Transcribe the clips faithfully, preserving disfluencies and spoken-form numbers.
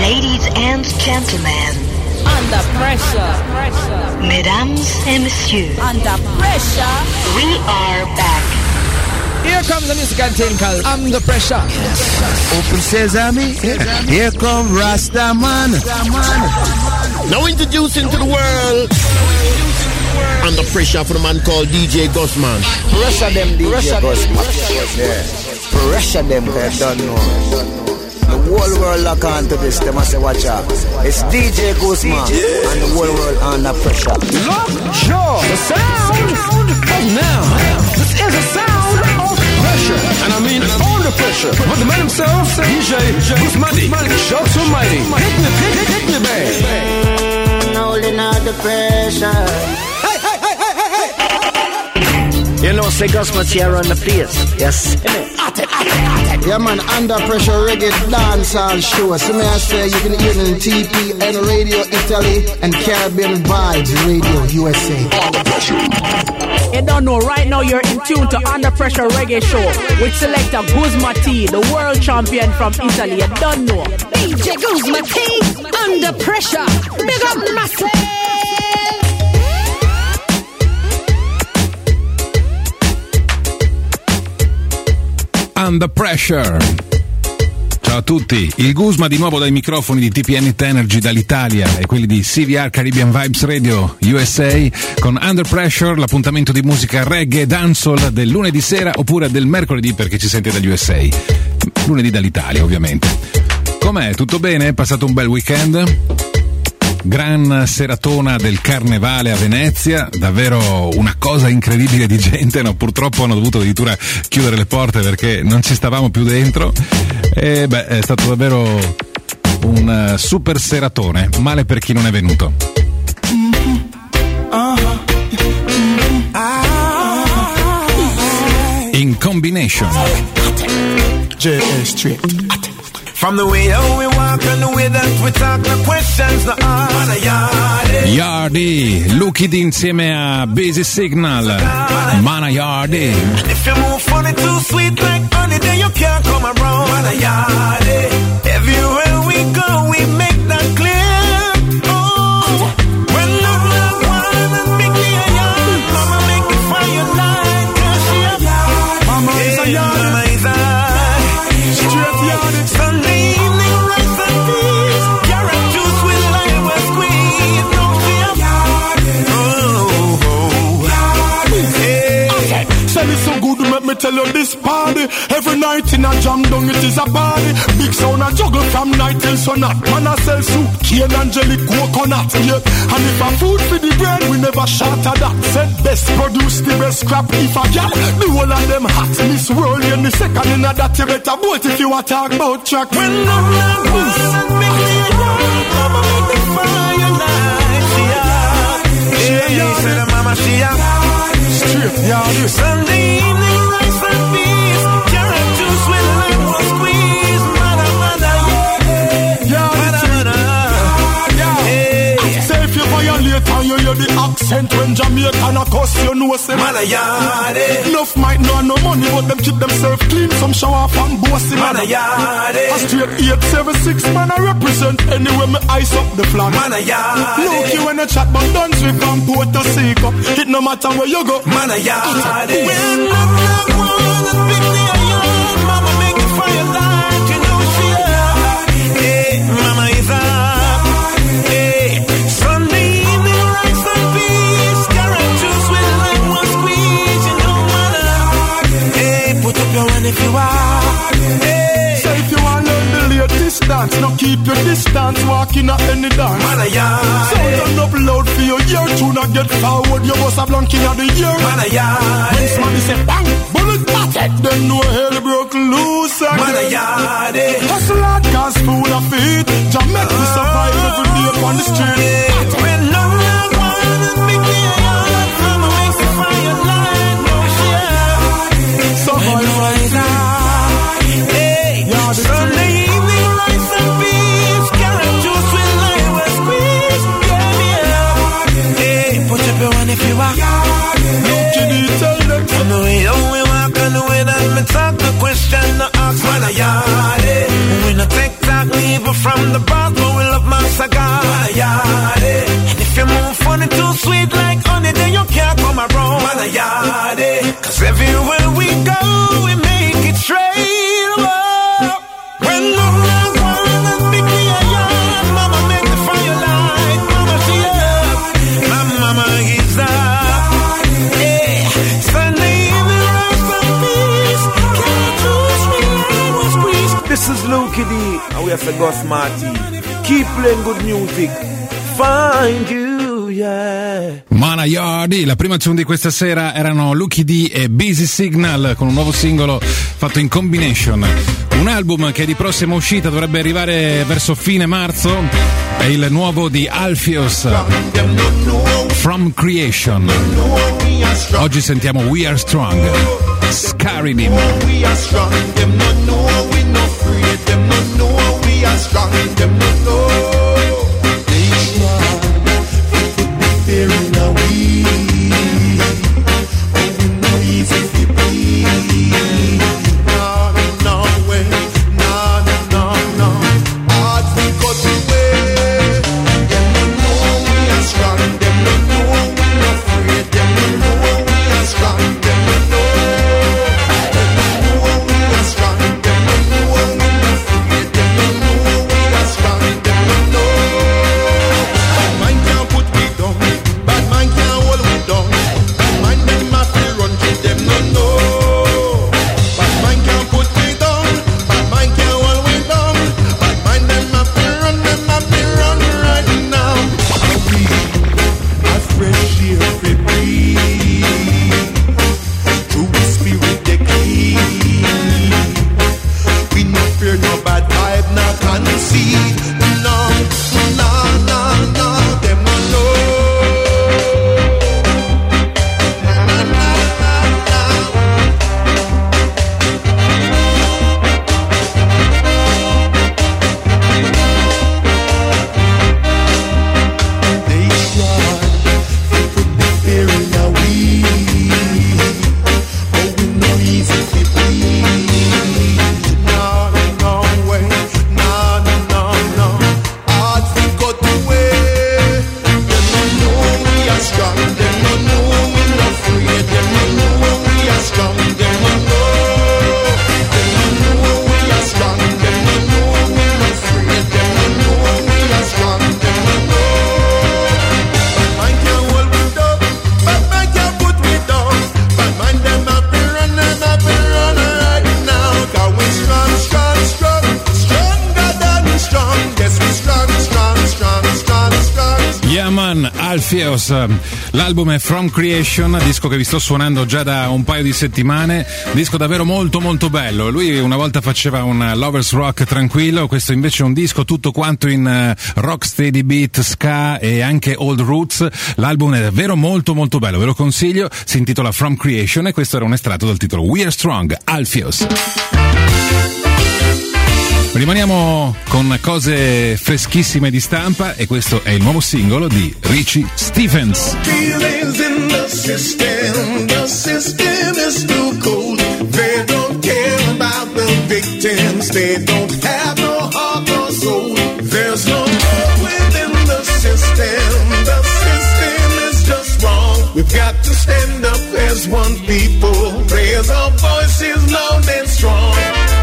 Ladies and gentlemen, under pressure, pressure. Mesdames et messieurs, under pressure, we are back. Here comes the music contain called Under Pressure. Open Sesame. Here come Rasta Man. Now introducing to the world Under Pressure for the man called D J Gusman. Pressure them, D J Gusman. Yeah. Pressure them, they don't know. The whole world lock on to this. They must say, watch out. It's D J Gusman and the whole world under pressure. Look, sure, the sound of now. This is a sound of pressure, and I mean under pressure. But the man himself, D J Gusman, shots almighty. Hit me, hit, hit, hit me, babe. Holding out the pressure. Hey, hey, hey, hey, hey, hey. You know, say Gusman's here on the place. Yes. Yeah, man, Under Pressure Reggae Dancehall Show. So may I say, you can hear it on T P N Radio Italy and Caribbean Vibes Radio U S A. You don't know, right now you're in tune to Under Pressure Reggae Show with selector Guzma T, the world champion from Italy. You don't know. D J Guzma T, Under Pressure. Big up massive. Under Pressure. Ciao a tutti, il Guzma di nuovo dai microfoni di T P N Energy dall'Italia e quelli di C V R Caribbean Vibes Radio U S A con Under Pressure, l'appuntamento di musica reggae e dancehall del lunedì sera oppure del mercoledì per chi ci sente dagli U S A. Lunedì dall'Italia ovviamente. Com'è? Tutto bene? Passato un bel weekend? Gran seratona del Carnevale a Venezia, davvero una cosa incredibile di gente, no? Purtroppo hanno dovuto addirittura chiudere le porte perché non ci stavamo più dentro e beh, è stato davvero un super seratone, male per chi non è venuto. In Combination. J S Street. From the way how we walk and the way that we talk, no questions, no ask. Yardi, Lucky D insieme a Busy Signal, Mana Yardi. If you move funny too sweet like honey, then you can't come around. Mana Yardi. Everywhere we go, we make that clear. Oh, when love, love, one and big me a yard. Mama make it fire like cause she a yard. Mama is a yard. Mama is a straight yard. Sunday evening, rice and peas. Carrot juice with lime and squeeze. No fear. Oh, oh, hey. Okay, so it's so good to make me tell you this party. Every night in a jam down it is a party. Big sound a juggle from night till sun up. Man a sell soup, cane and jelly coconut. Yeah, and if a food for the bread, we never shatter that. Said best produce the best crap. If a gal, the whole of them hot. Miss World in the second in a that you better vote if you a talk about track. When the love was and make me a yard. Mama make the fire like she a. She a yard. Say the mama she a. Straight yard. Sunday evening, rice and peas. Carrot juice with lime or squeeze. Mada, mada, yeah. Yeah, mada, mada. Yeah. Hey. Say if you violate and you hear the accent when Jamaican a cuss, you know say Mada, yeah. enough might know no money, but them keep themselves clean. Some show off and bossy man. Mada, yeah. A straight eight seven six man I represent anywhere me ice up the flag. Mada, yeah. Look you when you chat but done sweep from Puerto Rico. It no matter where you go. Mada, yeah. When love, love, one and big me a yard. Mama make the fire light, you know she a. Hey, mama is a. Hey, Sunday evening, rice and peas. Carrot juice with lime one squeeze, you know mother. Hey, put up your hand if you are. Hey, Say if you want to learn the latest dance, now keep your distance, walking at any dance. mother, yeah. So turn up loud for your ear tune and get forward. You must have lunking at the ear. Mother, yeah. When somebody say bang, bullet batted, then no hell broke loose again. Mother, yeah. Hustle hard cause full of feet. Jamaica survive every day upon the street. When love, love, one and big me a yard. Mama makes the fire light, no share. Survive right now. Hey, Yeah, the Sunday evening, rice and peas. Carrot juice with lime and squeeze. Yeah, yeah. Hey, put up your hand if you are. Look, you need to tell them. From the way how we walk and the way that me talk, the question no ask, man, a yard. We is Lukie D, and we have to Gus Marty. Keep playing good music. Find you, yeah. Mana Yardi, la prima tune di questa sera erano Lukie D e Busy Signal con un nuovo singolo fatto in combination. Un album che di prossima uscita dovrebbe arrivare verso fine marzo è il nuovo di Alpheus, From Creation. Oggi sentiamo We Are Strong, Scaring Him. We are strong, them no know we no afraid, them no know we are strong, them no know. They try to put the fear in our we, oh we no easy to be. No, no way, no, no, no, hard we got away. Them no know we are strong, them no know we no afraid, them no know we are strong, them no know. Alpheus, l'album è From Creation, disco che vi sto suonando già da un paio di settimane, disco davvero molto molto bello. Lui una volta faceva un lovers rock tranquillo, questo invece è un disco tutto quanto in rock steady beat, ska e anche old roots. L'album è davvero molto molto bello, ve lo consiglio, si intitola From Creation e questo era un estratto dal titolo We Are Strong, Alpheus. Rimaniamo con cose freschissime di stampa e questo è il nuovo singolo di Richie Stephens. Feelings in the system, the system is too cold. They don't care about the victims, they don't have no heart or soul. There's no love within the system, the system is just wrong. We've got to stand up as one people, raise our voices loud and strong.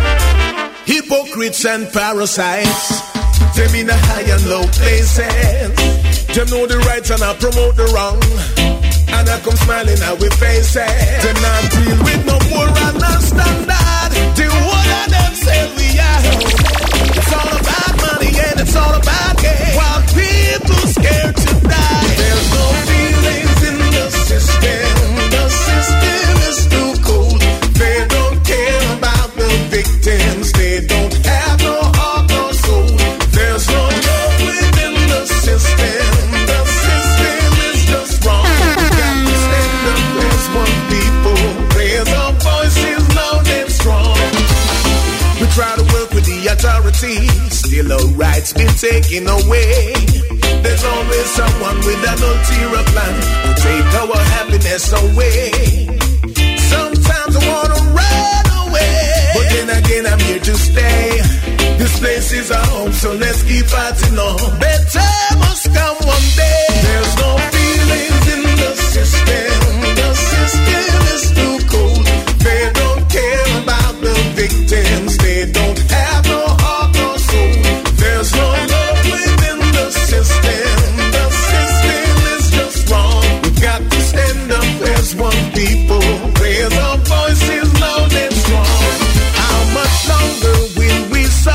Hypocrites and parasites, them in the high and low places. Them know the right and I promote the wrong, and I come smiling at we faces. Them not deal with no moral and standard. The one of them say we are. It's all about money and it's all about gain, while people scared to die. There's no feelings in the system, the system is too cold. They don't care about the victims, they don't have no heart or soul. There's no love within the system, the system is just wrong. We got to stand up as one people, raise our voices loud and strong. We try to work with the authorities, still our rights been taken away. There's always someone with an ulterior plan to take our happiness away. Sometimes I wanna run away, but then again I'm here to stay. This place is our home, so let's keep fighting on. Better must come one day. There's no feelings in the system, the system is too cold. They don't care about the victims, they don't have no heart or soul. There's no love within the system, the system is just wrong. We've got to stand up as one people, raise our voices loud and strong. How much longer will we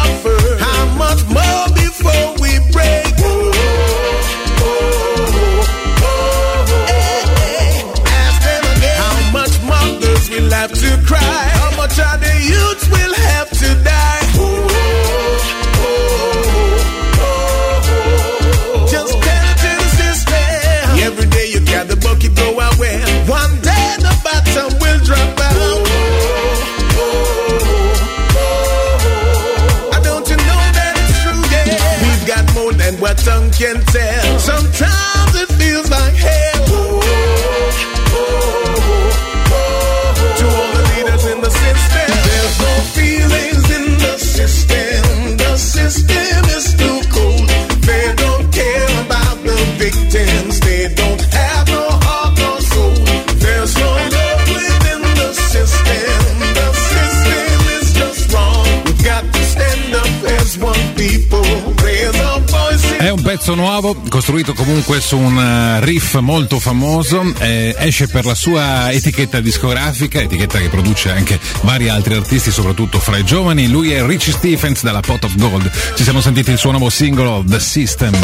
what tongue can tell. Sometimes it feels like hell. Oh, oh, oh, oh. To all the leaders in the system, there's no feelings in the system. The system is too cold. They don't care about the victims. They don't have no heart or soul. There's no love within the system. The system is just wrong. We've got to stand up as one people. Raise our voices. È un pezzo nuovo, costruito comunque su un riff molto famoso, eh, esce per la sua etichetta discografica, etichetta che produce anche vari altri artisti, soprattutto fra i giovani. Lui è Richie Stephens dalla Pot of Gold. Ci siamo sentiti il suo nuovo singolo, The System.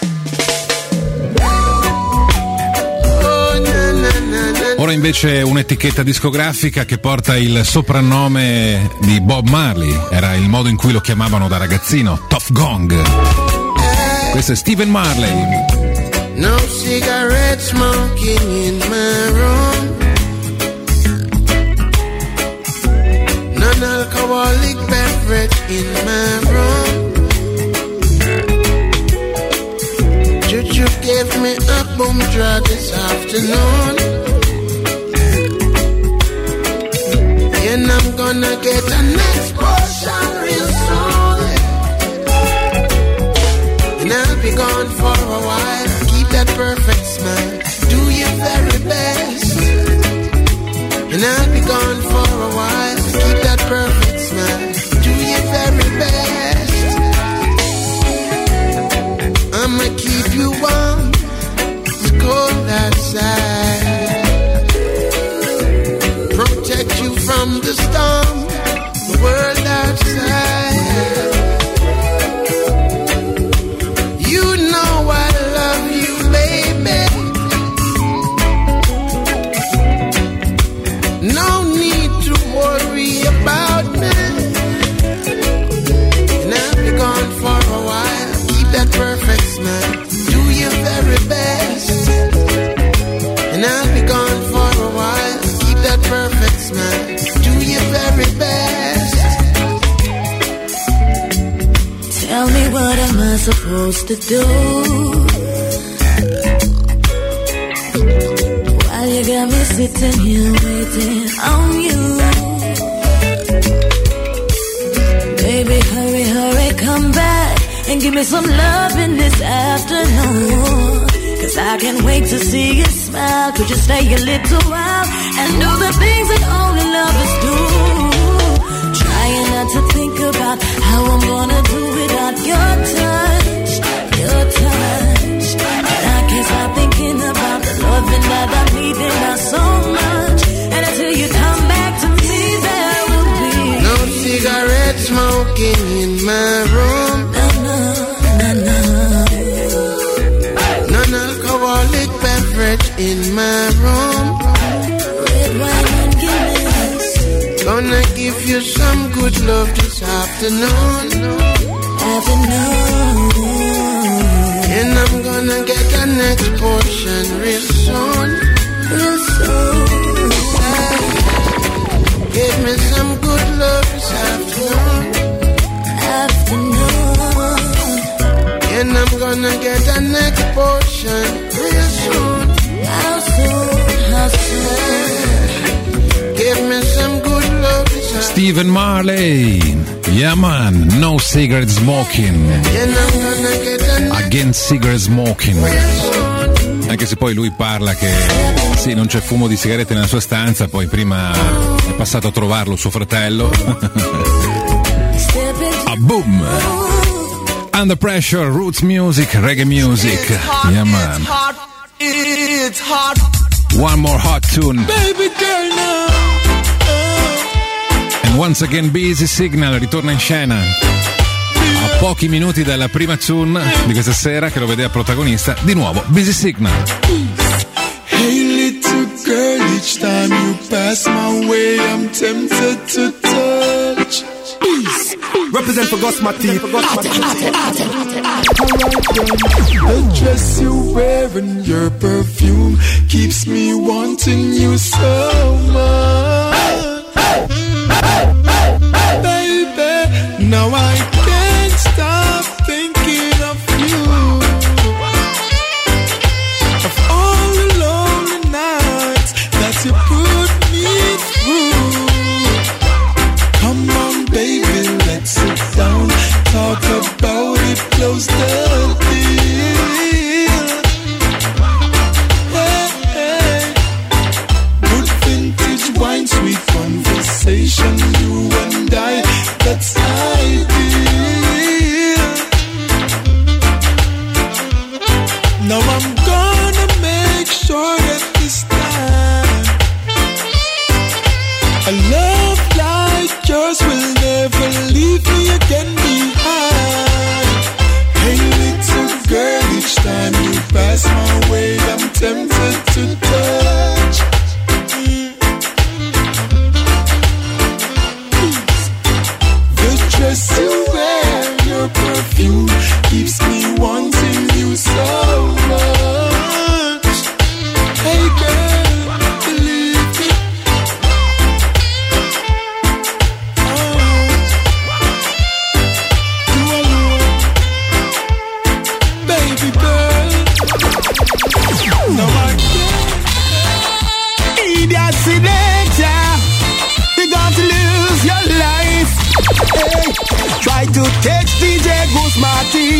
Ora invece un'etichetta discografica che porta il soprannome di Bob Marley, era il modo in cui lo chiamavano da ragazzino, Tough Gong. Questo è Stephen Marley. No cigarette smoking in my room. Non-alcoholic beverage in my room. Juju gave me a boom draw this afternoon. And I'm gonna get a next portion real soon. And I'll be gone for a while. Keep that perfect smile. Do your very best. And I'll be gone for a while. Keep that perfect smile. Do your very best. I'ma keep you warm. It's cold outside. Protect you from the storm, the world outside. You know I love you, baby. No need to worry about me. And I'll be gone for a while. Keep that perfect smile. Do your very best. And I'll be gone for a while. Keep that perfect smile. Do your very best. Tell me, what am I supposed to do? While you got me sitting here waiting on you. Baby, hurry, hurry, come back and give me some love in this afternoon. Cause I can't wait to see you smile. Could you stay a little while and do the things that only lovers do? Trying not to think about how I'm gonna do without your touch, your touch. And I can't stop thinking about the loving that I need and I so much. And until you come back to me, there will be no cigarette smoking in my room. No, no, no, no. Non-alcoholic beverage in my room. Red wine and Guinness. Gonna give you some good love this afternoon. Afternoon. And I'm gonna get the next portion real soon. Real soon. Give me some good love this afternoon. Afternoon. And I'm gonna get the next portion real soon. How soon, how soon? Give me some good love this afternoon. Stephen Marley. Yeah man, no cigarette smoking. And I'm gonna get the next Against cigarette smoking. real soon. Anche se poi lui parla che sì, non c'è fumo di sigarette nella sua stanza, poi prima è passato a trovarlo suo fratello. A boom! Under Pressure, roots music, reggae music. Yeah man. It's hot, it's hot. One more hot tune. Baby girl now. And once again Busy Signal ritorna in scena. A pochi minuti dalla prima tune di questa sera che lo vedeva protagonista, di nuovo Busy Signal. Hey little girl, each time you pass my way, I'm tempted to touch. Represent for Gus Mati. The dress you're wearing, your perfume keeps me wanting you so much. Baby, now I can't stop thinking of you. close to feel. Hey, hey. Good vintage wine, sweet conversation, you and I, that's ideal. Now I'm gonna make sure that this time a love like yours will never leave me again behind. Hey little girl, each time you pass my way, I'm tempted to touch. Mm. The dress you wear, your perfume keeps me wanting you so much. Hey girl, believe me. Baby girl, no I can't. Idiot selector, you're going to lose your life. Hey, try to text D J Goose Marty.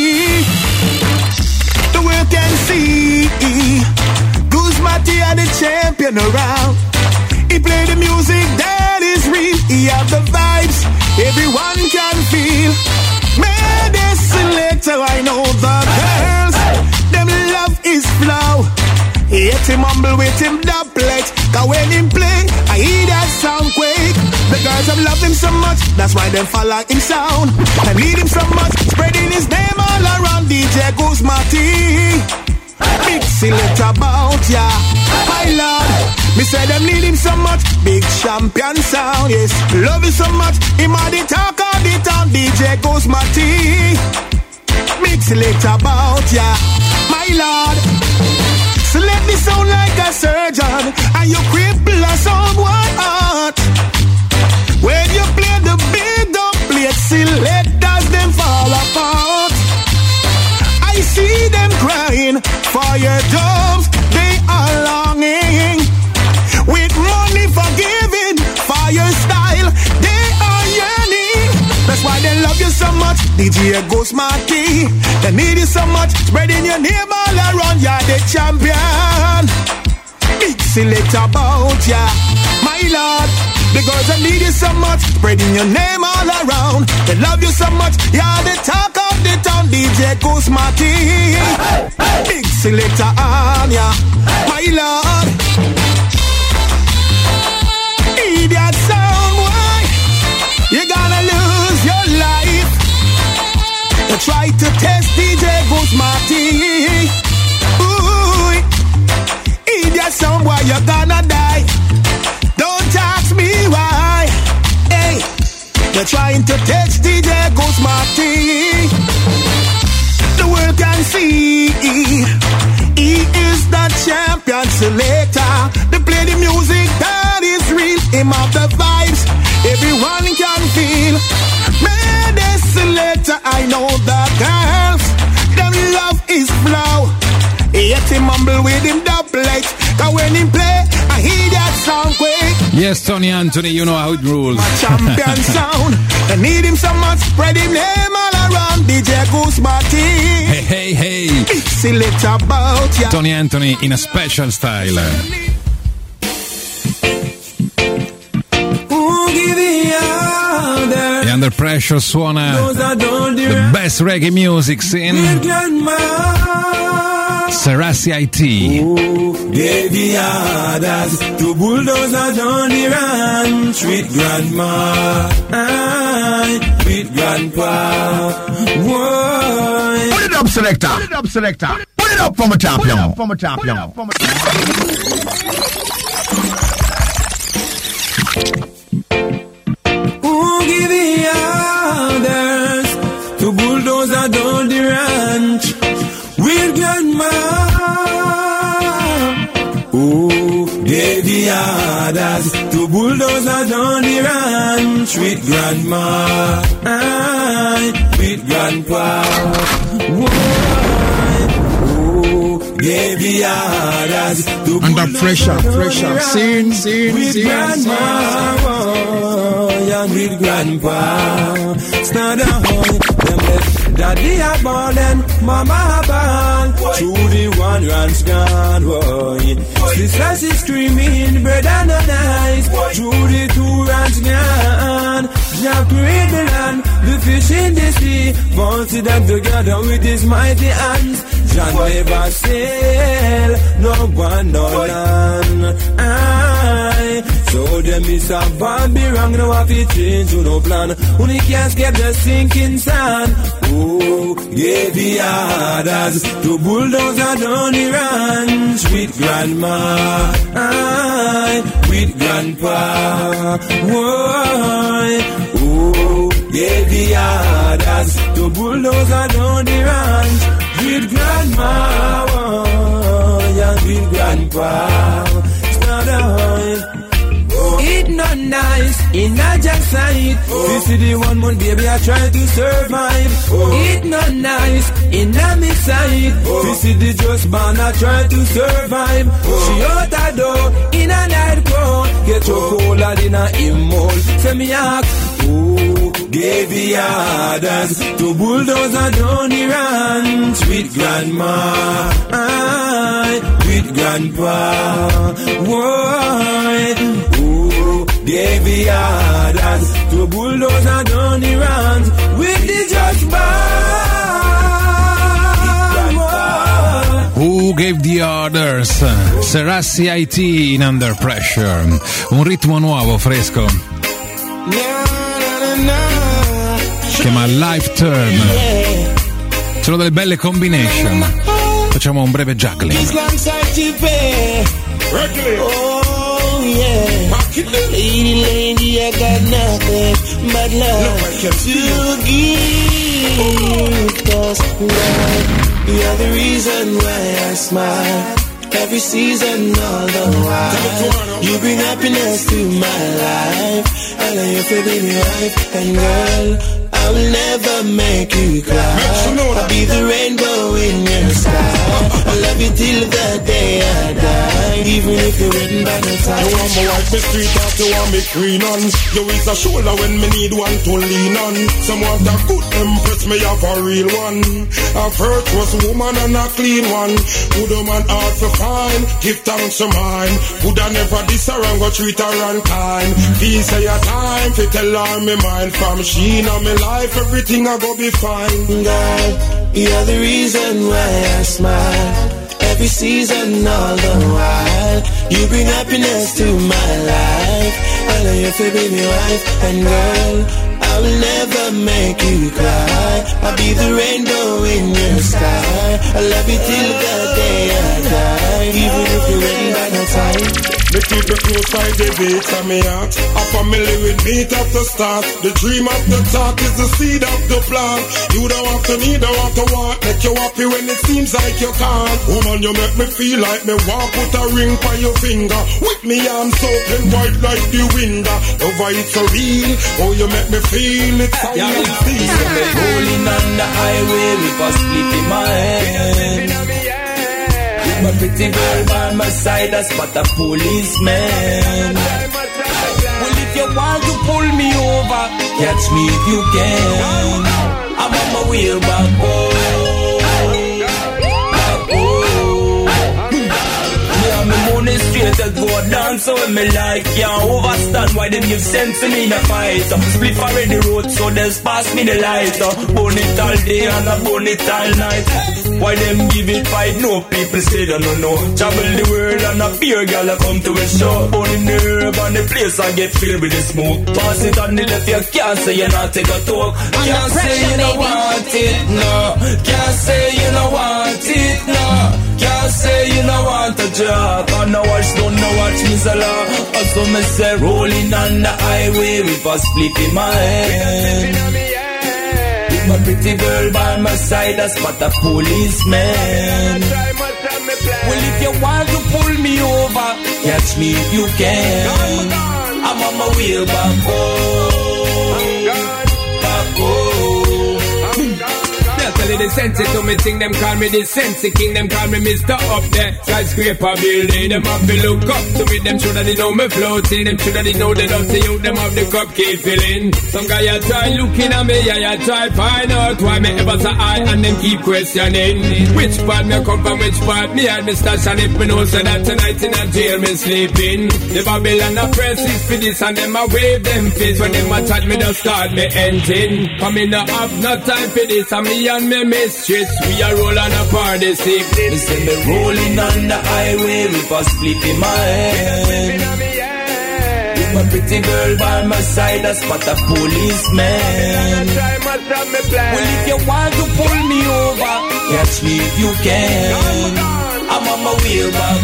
The world can see Goose Marty are the champion around. He play the music that is real. He have the vibes everyone can feel. Man, this selector, I know the girls, them love is flow. Hate him humble with him doublet. Cause when him play, I hear that sound quick. The girls have loved him so much, that's why them follow him sound. Them lead him so much, spreading his name all around. D J Goose Marty, big selector about ya, my lord. Me say them need him so much, big champion sound, yes. Love him so much, him are the talk of the town. D J Goose Marty, big selector about ya, my lord. Select the sound like a surgeon, and you cripple a someone heart. When you play the beat, don't play selectors, them fall apart. I see them crying for your jobs, they are longing. With money for giving, for your style, they are yearning. That's why they love you so much, D J Goose Marty. They need you so much, spreading your name all around. You're the champion. Big selector about ya, my lord. The girls that need you so much, spreading your name all around. They love you so much, you're the talk of the town. D J Goose Marty, hey, hey. Big selector on ya, my lord. Idiot sound boy, you're gonna lose your life. They try to test D J Goose Marty. Ooh, idiot sound boy, you're gonna die. Don't ask me why. Hey, they're trying to test D J Goose Marty. The world can see he is the champion selector. They play the music that is real. Him have the vibes everyone can feel. Man, this selector, I know the girls, them love is flow. Hate him humble with him doublet. Cause when he play, I hear that sound quick. Yes, Tony Anthony, you know how it rules. My champion sound. I need him so much, spread him name all around. D J Goose Marty. Hey, hey, hey. Select about ya. Tony Anthony in a special style. E Under Pressure suona the best reggae music scene. Serassi I T. Gave the orders to bulldozer down the ranch with grandma, aye, with grandpa. Whoa. Put it up, selector. Put it up, selector. Put it up from a champion. From a champion. From a Who give the orders to bulldozer down the ranch with grandma? Who gave the orders to bulldozer down the ranch with grandma? Aye, with grandpa. Who gave the orders to under pressure, pressure, scene, scene, with scene, grandma? Oh, yeah, with grandpa. Stand up, them left Daddy a ballin', mama a ball. Through the one runs gone, boy. Sister she screaming, brother no nice. Through the two runs gone. Jah create the land, the fish in the sea. Bounty them together with his mighty hands. Jah never sail, no one no land. Aye. So them is a Bobby wrong, no have to change to no plan. Only can't escape the sinking sand. Oh, gave the orders to bulldozer down the ranch with grandma, aye, with grandpa. Why? Oh, gave the orders to bulldozer down the ranch with grandma, yeah, with grandpa. It's not a it not nice, it not just sight. This is the one month, baby, I try to survive. It not nice, it not me sight. This is the just man, I try to survive. She out the door, in a night cold. Get your cola in a immol. Say me ask, who gave the orders to bulldozer down the ranch with grandma, aye, with grandpa. Why? Gave the orders to bulldozer down the ranch with the judge bar. Who gave the orders? Serassi I T in Under Pressure. Un ritmo nuovo, fresco. Si chiama Life Turn. Sono delle belle combination. Facciamo un breve juggling. Oh yeah, lady, lady, I got nothing but love to give. Cause love, you're the reason why I smile. Every season, all the while, you bring happiness to my life. I know you feel baby wife, and girl, I will never make you cry. I'll be the rainbow in your sky. I love you till the day I die, even if you're written by the time. You want me wipe me street out, you want me clean on. You is a shoulder when me need one to lean on. Someone that good impress me have a real one. A virtuous woman and a clean one. Good woman hard to find, give thanks to mine. Would I never diss her and go treat her unkind. Please say your time, fi tell her me mind. From she know me life, everything I go be fine. Girl, you're the reason why I smile. Every season, all the while, you bring happiness to my life. I know you feel baby wife, and girl, I will never make you cry. I'll be the rainbow in your sky. I love you till the day I die, even if you're waiting by the time. Me keep it close by the beat of me heart. A family with me at the start. The dream of the talk is the seed of the plant. You don't have to need, don't have to want. Make you happy when it seems like you can't. Woman, you make me feel like me want put a ring by your finger. With me arms open wide like the window. Over it's so real. Oh, you make me feel it. Yeah, rolling on the highway with a split in my head. My pretty girl by my side, that's but a policeman. Well, if you want to pull me over, catch me if you can. I'm on my way back home. Back home. Yeah, me money straight to go down, so when me like can't overstand why them give sense to me in a fight. Split already road, so just pass me the light. Burn it all day and I burn it all night. Why them give it fight? No people say they don't know. Travel the world and a beer girl come to a show. Born in the herb and the place I get filled with the smoke. Pass it on the left, you can't say you not take a talk. Can't say you don't want it, no. Can't say you don't want it, no. Can't say you don't want a job. And no watch, don't know watch me Zala. Also me say rolling on the highway with a split in my head. My pretty girl by my side, that's but a policeman. Well, if you want to pull me over, catch me if you can. I'm on my way back home. Back home. the sense to me thing, them call me the sense king, them call me Mister Up there, skyscraper building, them have to look up to me, them sure that they know me floating, them sure that they know they don't see you, them have the cup keep filling. Some guy I try looking at me, yeah, I try find out why me ever say I, and them keep questioning which part me come from, which part me had me stash, and if me know say that tonight in a jail me sleeping. The Babylon a press is for this, and them a wave them fists when them a chat me just start me ending. Come in no have no time for this, and me and me mistress we a roll on a party sick. They say me rolling on the highway with a split in my hand. With my pretty girl by my side, I spot a policeman. Well, if you want to pull me over, catch me if you can. I'm on my way back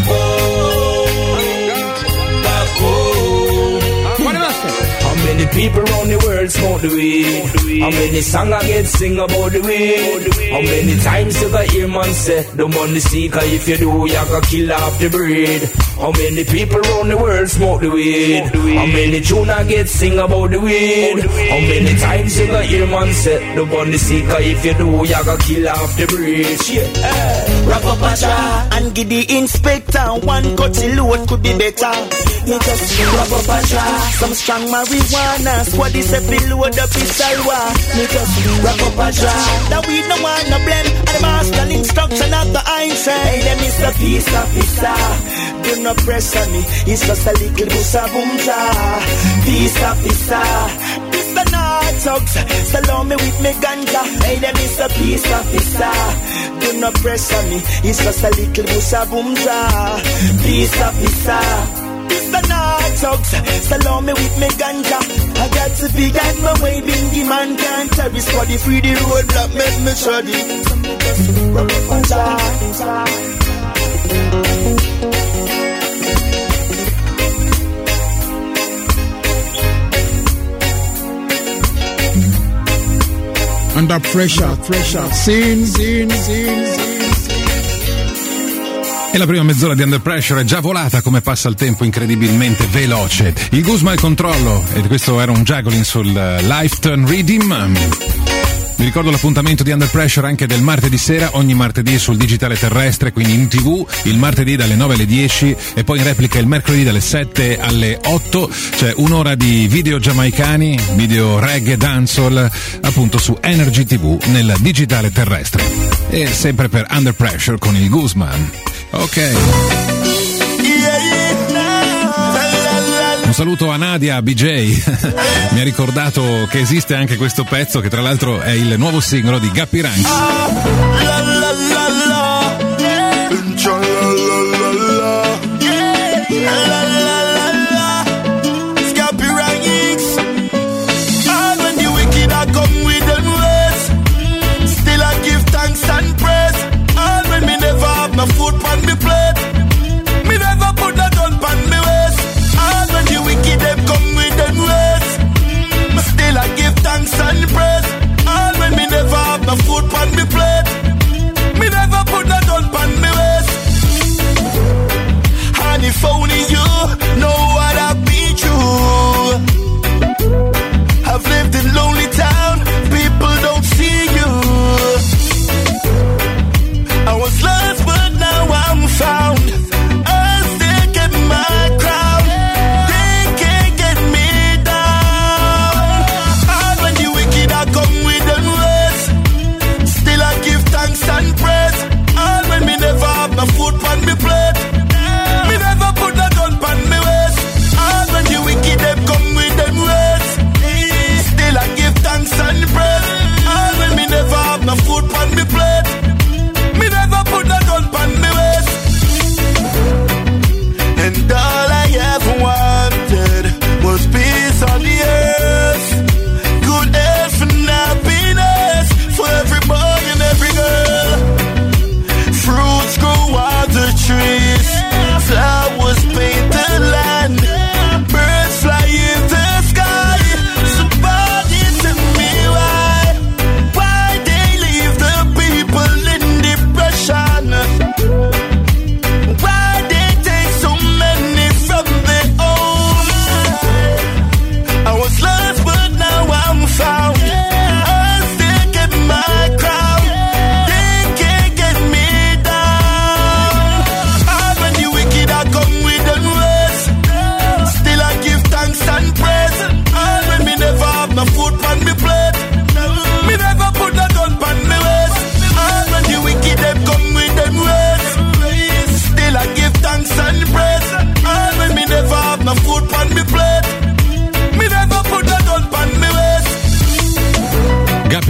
home, back home. How many people around the world smoke the weed? How many songs I get sing about the weed? How many times you got hear man say the money seeker, if you do, you got kill off the breed? How many people around the world smoke the weed? How many tune I get sing about the weed? How many times you got hear man say the money seeker, if you do, you got kill off the breed? Shit, eh. Wrap up a jar and give the inspector one cut the load could be better. You just wrap up a jar, some strong marijuana, squad is every load up his salwa. You just wrap up a jar, that we no want no blend, and the master instruction of the Einstein. Hey, them is the piece of pizza, do not press on me, it's just a little busa boomja. Piece of pizza, this the night talks, salome me with me ganja. Hey, them is a piece of pizza, do not press on me, it's just a little busa boomja. Piece of pizza, this the night talks, salome me with me ganja. I got to be that my way, being the man can't carry squaddy free the road block, make me shoddy. Rock up and jar. Under pressure, pressure, sin, sin, sin, sin. E la prima mezz'ora di Under Pressure è già volata, come passa il tempo incredibilmente veloce. Il Guzma al controllo, e questo era un juggling sul Life Turn Redeem. Vi ricordo l'appuntamento di Under Pressure anche del martedì sera, ogni martedì sul digitale terrestre, quindi in tv, il martedì dalle nove alle dieci e poi in replica il mercoledì dalle sette alle otto. C'è un'ora di video giamaicani, video reggae, dancehall, appunto su Energy tivù nel digitale terrestre. E sempre per Under Pressure con il Guzman. Ok. Un saluto a Nadia B J. Mi ha ricordato che esiste anche questo pezzo, che tra l'altro è il nuovo singolo di Guppy Ranks. Food on me plate, me never put a gun on me waist. All when the wicked them come with them ways, me still I give thanks and praise. All when me never have no food on me plate, me never put a gun on me waist.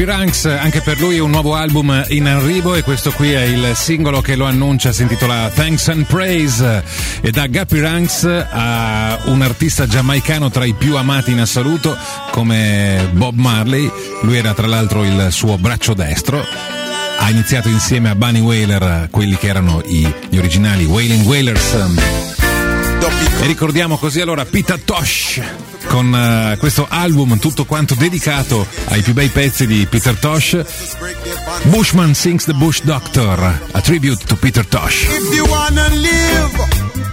Guppy Ranks, anche per lui un nuovo album in arrivo, e questo qui è il singolo che lo annuncia, si intitola Thanks and Praise. E da Guppy Ranks a un artista giamaicano tra i più amati in assoluto come Bob Marley. Lui era tra l'altro il suo braccio destro, ha iniziato insieme a Bunny Wailer, quelli che erano i, gli originali Wailing Wailers. E ricordiamo così allora Peter Tosh con uh, questo album tutto quanto dedicato ai più bei pezzi di Peter Tosh. Bushman Sings the Bush Doctor, a tribute to Peter Tosh. If you wanna live,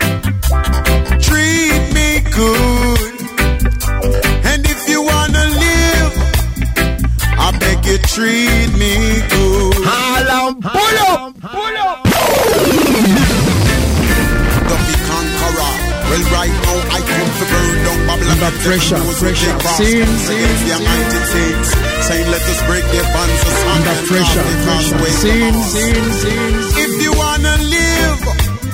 treat me good. And if you wanna live, I beg you treat me good. Hello, pull up, pull up. Well, right now I come to burn down Babylon. Under pressure, pressure. Sin, sin, sin. Saying let us break their bonds. Under pressure, pressure. Sin, sin, sin. If you wanna live,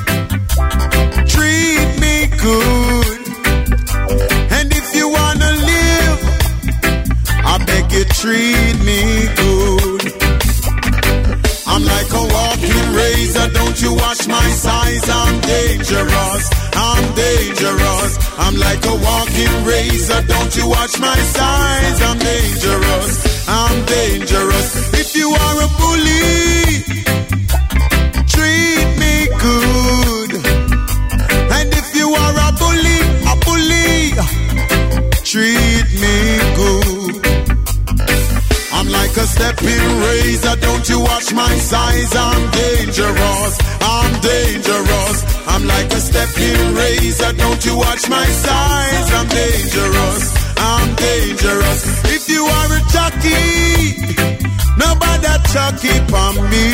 treat me good. And if you wanna live, I beg you treat me good. I'm like a walking razor, don't you watch my size, I'm dangerous, I'm dangerous. I'm like a walking razor, don't you watch my size, I'm dangerous, I'm dangerous. If you are a bully, treat me good. And if you are a bully, a bully, treat me good. I'm like a stepping razor, don't you watch my size, I'm dangerous, I'm dangerous. I'm like a stepping razor, don't you watch my size, I'm dangerous, I'm dangerous. If you are a jockey, nobody jockey for me.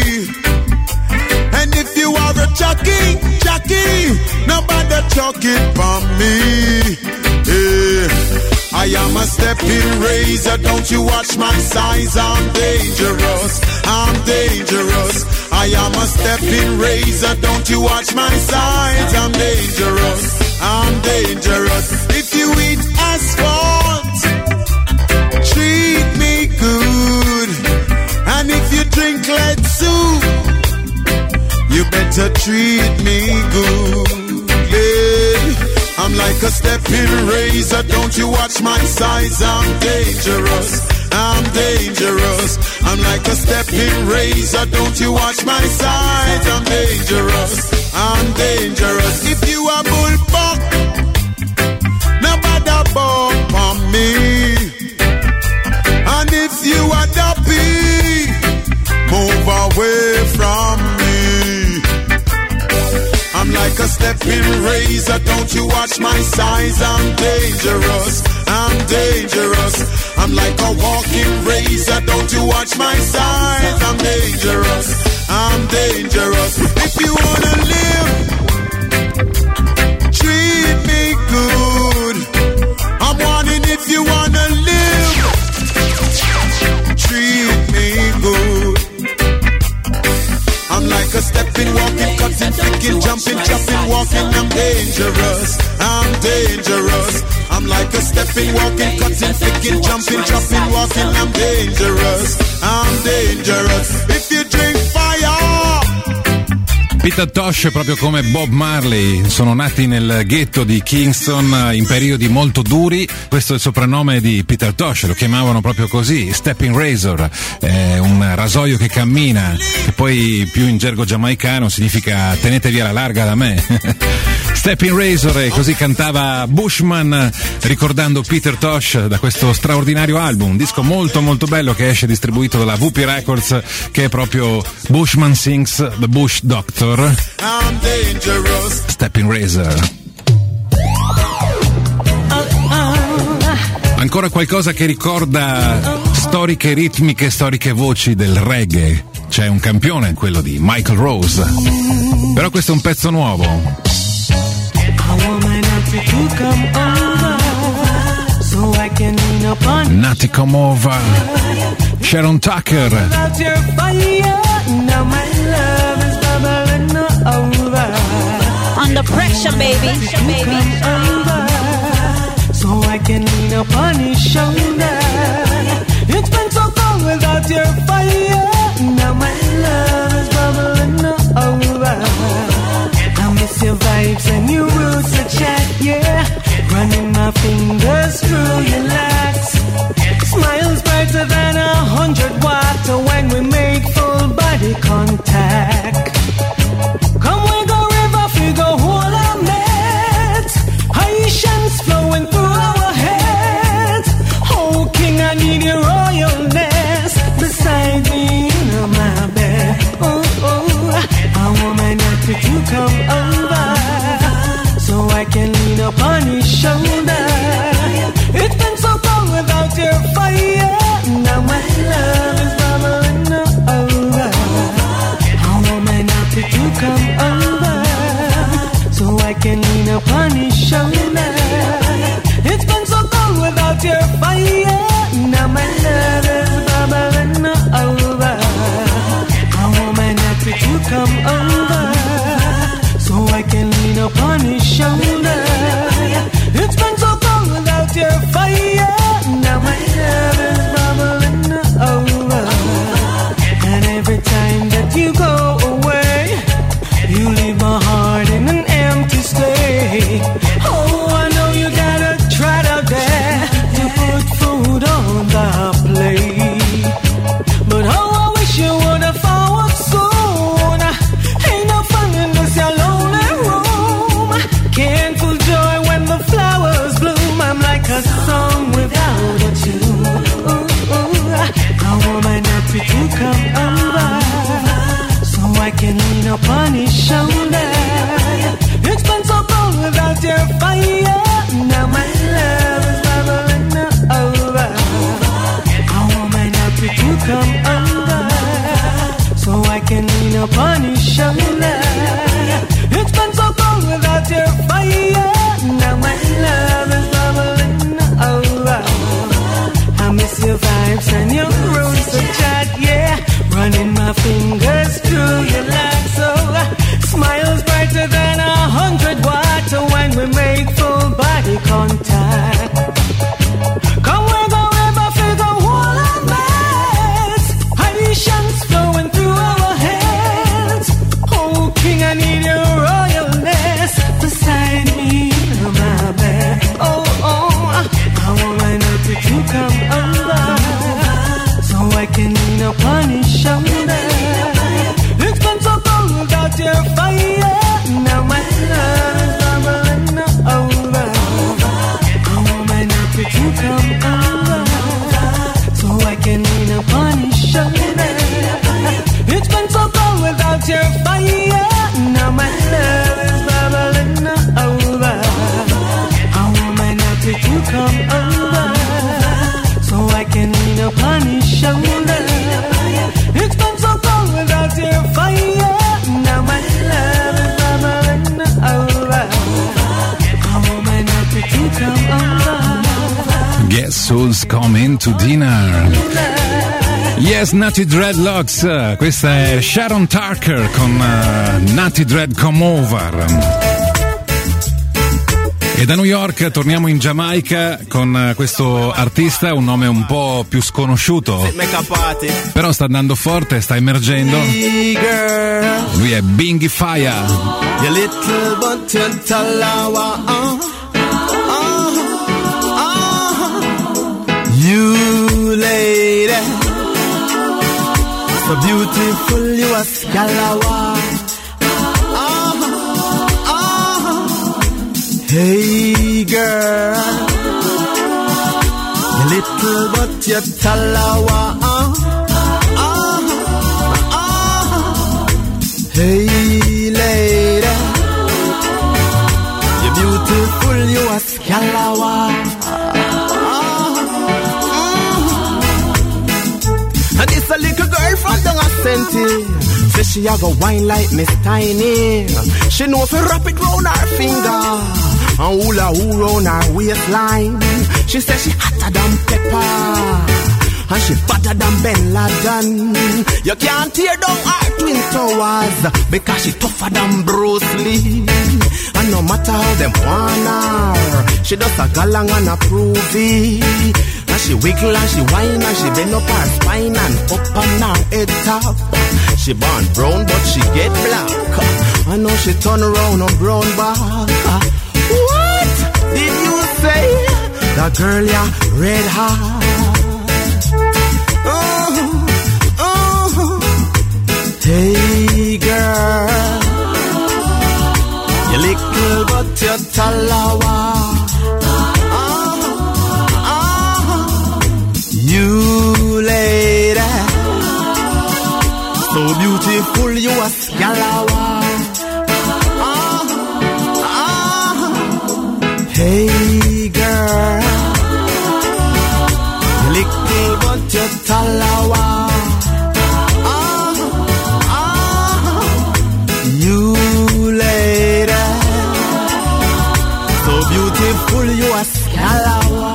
And if you are a jockey, jockey, nobody jockey for me. Yeah. I am a stepping razor, don't you watch my size, I'm dangerous, I'm dangerous. I am a stepping razor, don't you watch my size, I'm dangerous, I'm dangerous. If you eat asphalt, treat me good. And if you drink lead soup, you better treat me good. Yeah. I'm like a stepping razor, don't you watch my size, I'm dangerous, I'm dangerous. I'm like a stepping razor, don't you watch my size, I'm dangerous, I'm dangerous. If you are bullbuck, nobody bump on me. And if you are duppy, move away from me. I'm like a stepping razor, don't you watch my size, I'm dangerous, I'm dangerous. I'm like a walking razor, don't you watch my size, I'm dangerous, I'm dangerous. If you wanna live, treat me good. I'm wanting if you wanna live, treat me good. I'm like a stepping, walking, cutting, flicking, jumping, jumping, walking. I'm dangerous, I'm dangerous. I'm like a stepping, walking, cutting, flicking, jumping, jumping, walking. I'm dangerous, I'm dangerous. If you drink fire. Peter Tosh, proprio come Bob Marley, sono nati nel ghetto di Kingston in periodi molto duri. Questo è il soprannome di Peter Tosh, lo chiamavano proprio così, Stepping Razor, è un rasoio che cammina, che poi più in gergo giamaicano significa tenetevi alla larga da me. Stepping Razor, e così cantava Bushman ricordando Peter Tosh da questo straordinario album, un disco molto molto bello che esce distribuito dalla W P Records, che è proprio Bushman Sings the Bush Doctor. Stepping Razor. Ancora qualcosa che ricorda storiche ritmiche, storiche voci del reggae. C'è un campione, quello di Michael Rose, però questo è un pezzo nuovo. Natty come over, Sharon Tucker. Under pressure, baby, baby. So I can lean upon his shoulder. It's been so long happy to come over, so I can lean upon his shoulder. It's been so cold without your fire. Now my love is bubbling over. A woman happy to come over, so I can lean upon his shoulder. It's been so cold without your fire. Now my love is bubbling over. I miss your vibes and your rose of chat, yeah. Running my fingers through your life, so smiles brighter than a hundred watt when we make full body contact. Come we go ever figure all our minds, Haitians flowing through our hands. Oh King, I need your royalness beside me in my bed. Oh oh, I want my naughty to come over, so I can lean upon his shoulder. It's been so cold without your fire. Now my love is bubbling over. I want my naughty to come over, so I can lean upon his shoulder. It's been so cold without your fire. Now my love is bubbling over. I want my naughty to come over, so I can lean upon his shoulder. It's been so cold without your fire. Now my love is bubbling over. I want my naughty to come over. Guess who's coming to dinner? Yes, Natty Dreadlocks. Questa è Sharon Tucker con uh, Natty Dread Come Over. E da New York torniamo in Giamaica con uh, questo artista, un nome un po' più sconosciuto, però sta andando forte, sta emergendo. Lui è Bingy Fire. You little but you talawa, uh, uh, uh, you lady, so beautiful you a scalawa. Hey girl, you little but you talawa. Uh, uh, uh. Hey lady, you beautiful, you a scalawa. Uh, uh. And it's a little girl from down a Senti. Say she a go wine like Miss Tiny. She know fi wrap it round her finger and hula hoo round her waistline. She say she hotter than pepper and she fatter than Ben Laden. You can't tear down her twin towers because she tougher than Bruce Lee. And no matter how them want her, she does a galang and a provie. And she wiggle and she whine and she bend up her spine and up on her head top. She born brown but she get black. I know she turn around on brown back. What did you say? That girl, yeah, red hot. Oh, oh. Hey girl, you little but you talawa. Oh, oh. You lady, so beautiful you a scalawa. Oh, oh. Hey girl, little but you talawa. Oh, oh. You lady, so beautiful you a scalawa.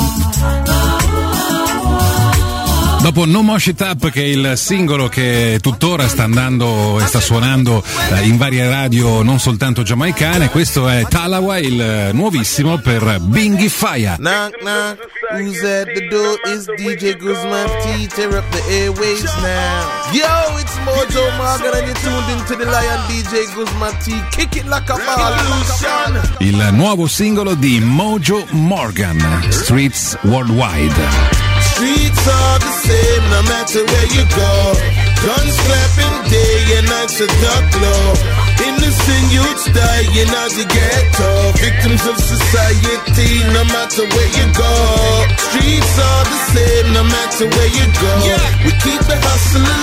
Dopo No Mosh It Up, che è il singolo che tuttora sta andando e sta suonando eh, in varie radio non soltanto giamaicane, questo è Talawa, il nuovissimo per Bingy Fire. Knock knock, who's at the door? It's D J Guzman T, tear up the airwaves now. Yo, it's Mojo Morgan and you're tuned into the Lion D J Guzman T, kick it like a ball. Il nuovo singolo di Mojo Morgan, Streets Worldwide. Streets are the same no matter where you go. Guns clapping day and night to dark low. Innocent youths dying as you ghetto. Victims of society no matter where you go. Streets are the same no matter where you go. We keep the hustle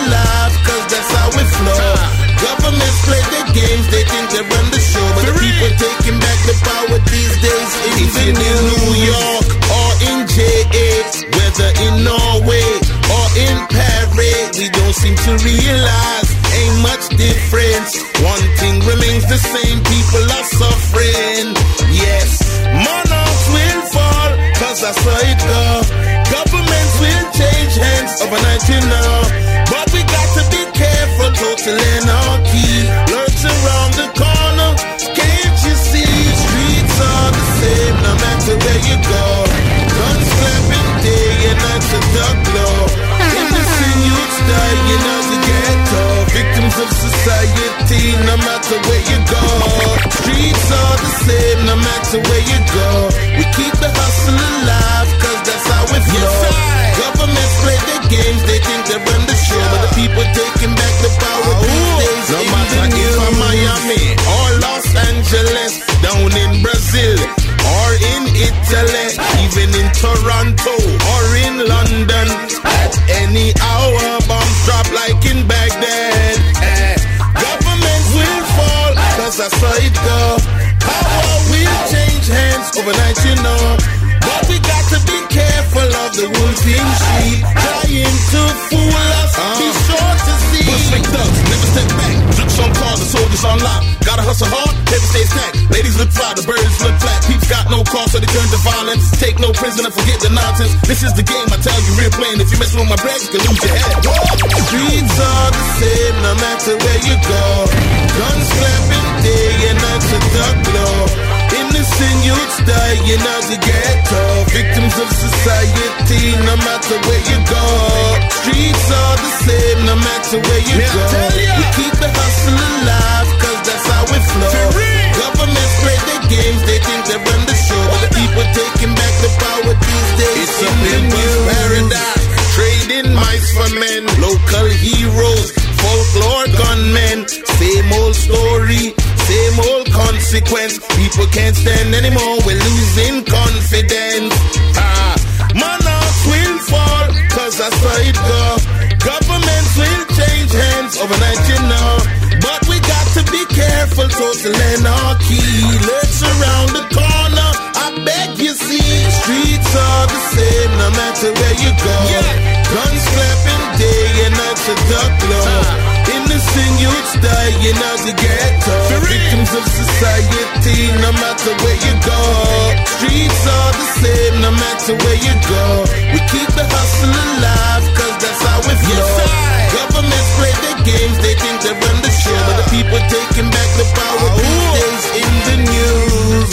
seem to realize ain't much difference. One thing remains the same, people are suffering. Yes, monarchs will fall, cause that's how it go. Governments will change hands overnight, you know. But we got to be careful, total anarchy lurks around the corner. Can't you see? Streets are the same no matter where you go. Guns clapping day and night to the glow. Innocent youths dying out the ghetto. Victims of society no matter where you go. Streets are the same no matter where you go. We keep the hustle alive cause that's how we flow. Governments play their games, they think they run the show, but the people taking back the power these days. No matter if I'm Miami or Los Angeles, down in Brazil or in Italy, even in Toronto or in London, at any hour bombs drop like in Baghdad. Eh, governments will fall, cause that's how it go. Power will change hands overnight, you know. But we got to be careful of the wolf in sheep trying to fool us. Uh, be sure to see. Bust fake thugs, never step back. Drips on cars, the soldiers on lock. Gotta hustle hard, heavy stay stacked. Ladies look fly, the birds look flat. Peeps got no cause, so they turn to violence. Take no prisoner, forget the nonsense. This is the game, I tell you, real plain. If you mess with my bread, you can lose your head. Streets are the same, no matter where you go. Guns clapping day and night to the glow. Innocent youths dying out the ghetto. Victims of society, no matter where you go. Streets are the same, no matter where you go. We keep the hustle alive, cause that's how we flow. Governments play their games, they think they run the show, but the people taking back the power these days. It's a people's paradise, trading mice for men. Local heroes, folklore gunmen. Same old story, same old consequence. People can't stand anymore, we're losing confidence. Ah, monarchs will fall, cause that's how it go. Governments will change hands overnight, you know. But we got to be careful, total anarchy lurks around the corner. I beg you see, streets are the same no matter where you go. Guns clapping day and night to the glow. Innocent youths dying out the ghetto. Victims of society, no matter where you go. Streets are the same, no matter where you go. We keep the hustle alive, cause that's how we flow. Governments play their games, they think they run the show, but the people taking back the power these days in the news.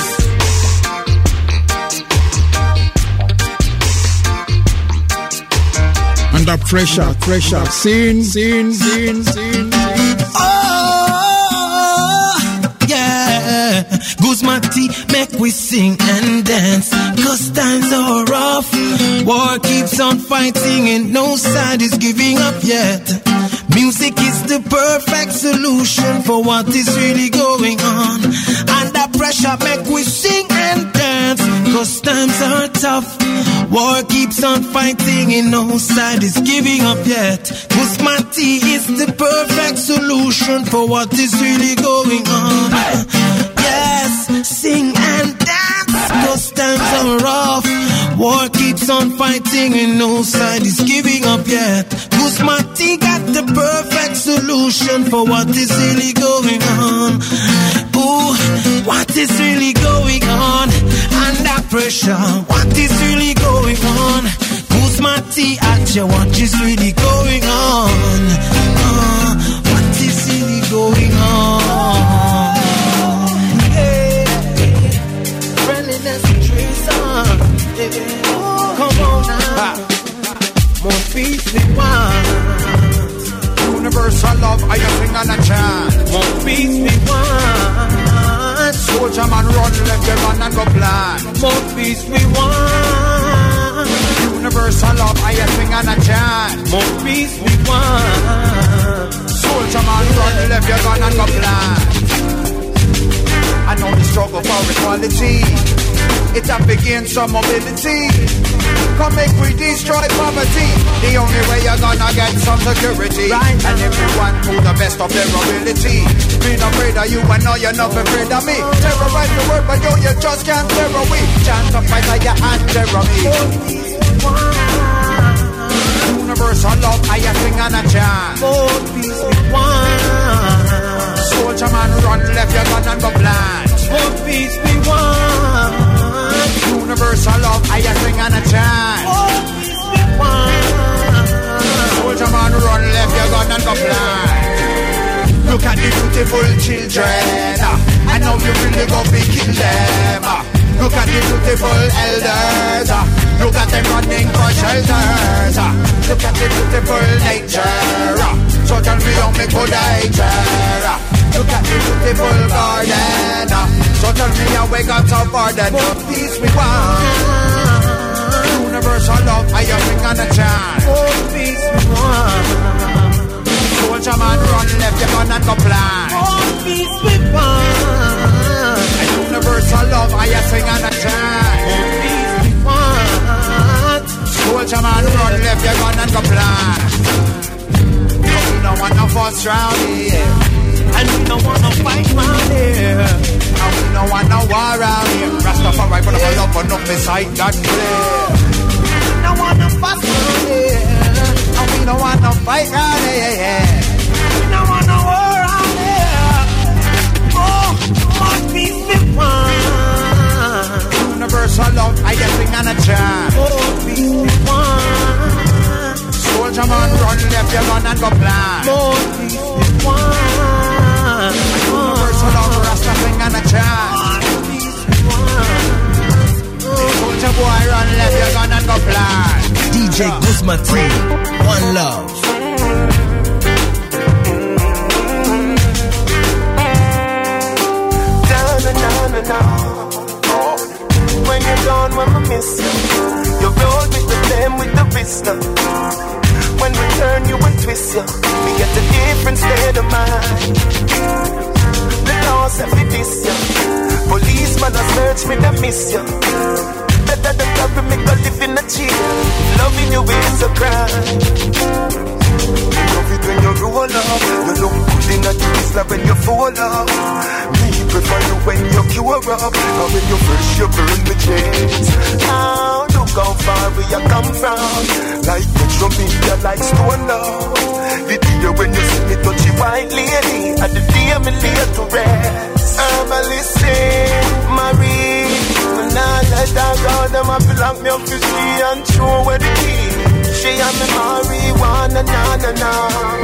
Under pressure, pressure, sin, sin, sin, sin. Oh, yeah. Guzmati, make we sing and dance, cause times are rough. War keeps on fighting and no side is giving up yet. Music is the perfect solution for what is really going on. Under pressure, make we sing and dance, cause times are tough. War keeps on fighting and no side is giving up yet. Guzmati is the perfect solution for what is really going on. Yes, sing and dance, cause times are rough. War keeps on fighting and no side is giving up yet. Guzmati got the perfect solution for what is really going on. Ooh, what is really going on? Under pressure, what is really going on? Guzmati at you, what is really going on? Uh, what is really going on? Hey, friendliness and treason. Yeah. Come on now, more peace we want. Universal love, I sing and a chant. More peace we want. Soldier man run, left the run and go plan. More peace we want. Universal love, I sing and a chant. More peace we want. Soldier man run, left your gun and go plan. I know the struggle for equality. It have begin some mobility. Come make we destroy poverty. The only way you're gonna get some security, right. And everyone to the best of their ability. Be not afraid of you, I know you're not afraid of me. Terrorize the world, but yo, you just can't terror we. Chance of fight like your hand, terror me. Universal love, I a sing and a chant. More peace we want. Soldier man run, left your gun and go plant. More peace we want. Universal love, I a sing and a chant. More peace we want. Soldier man run, left your gun and go plant. Look at the beautiful children. I know you really go be kill them. Look at the beautiful elders. Look at them running for shelters. Look at the beautiful nature. So tell me how me could I care. Look at the beautiful garden. So tell me how we got so far then. More peace we want. Universal love, I am sing on a chant. More peace we want. Soldier man run, left your gun and go plan. More peace we want. Universal love, I am sing on a chant. More peace we want. Soldier man run, left your gun and go plan. No, we don't want no fuss round here. And we don't want no fight round here. And we don't want no war round here. Rastafari for the love for no beside that clear. We don't want no fuss round here. And we don't want no fight round here. We don't want no war round here. Oh, more peace we want. Universal love, I get sing and a chant. More peace we want. Soldier man run, left your gun and go plan. More peace we want. Universal love, Rasta sing and a chant. More peace we want. Soldier boy run, left your gun and go plan. D J Guzma T, One Love. Down and down and down. When you're gone, when I miss you, you roll with the them with the wisdom. When we turn you and twist you, we get a different state of mind. The law said we diss you. Policeman a search me, they miss you. Better than carry me, go live in a jail. Loving you is a crime. Love it when you roll up. You look good in a Islam when you fall up. Me prefer you when you cure up. And when you fresh, you burn the chains. Now look how far we you come from. Like Metro Media, like Stone Love. The day when you see me touch you white lady, and the day me lay to rest. I'm a listen, Marie. When I let her go, them I feel like me up to see and show where the key. She and me marijuana, na na na.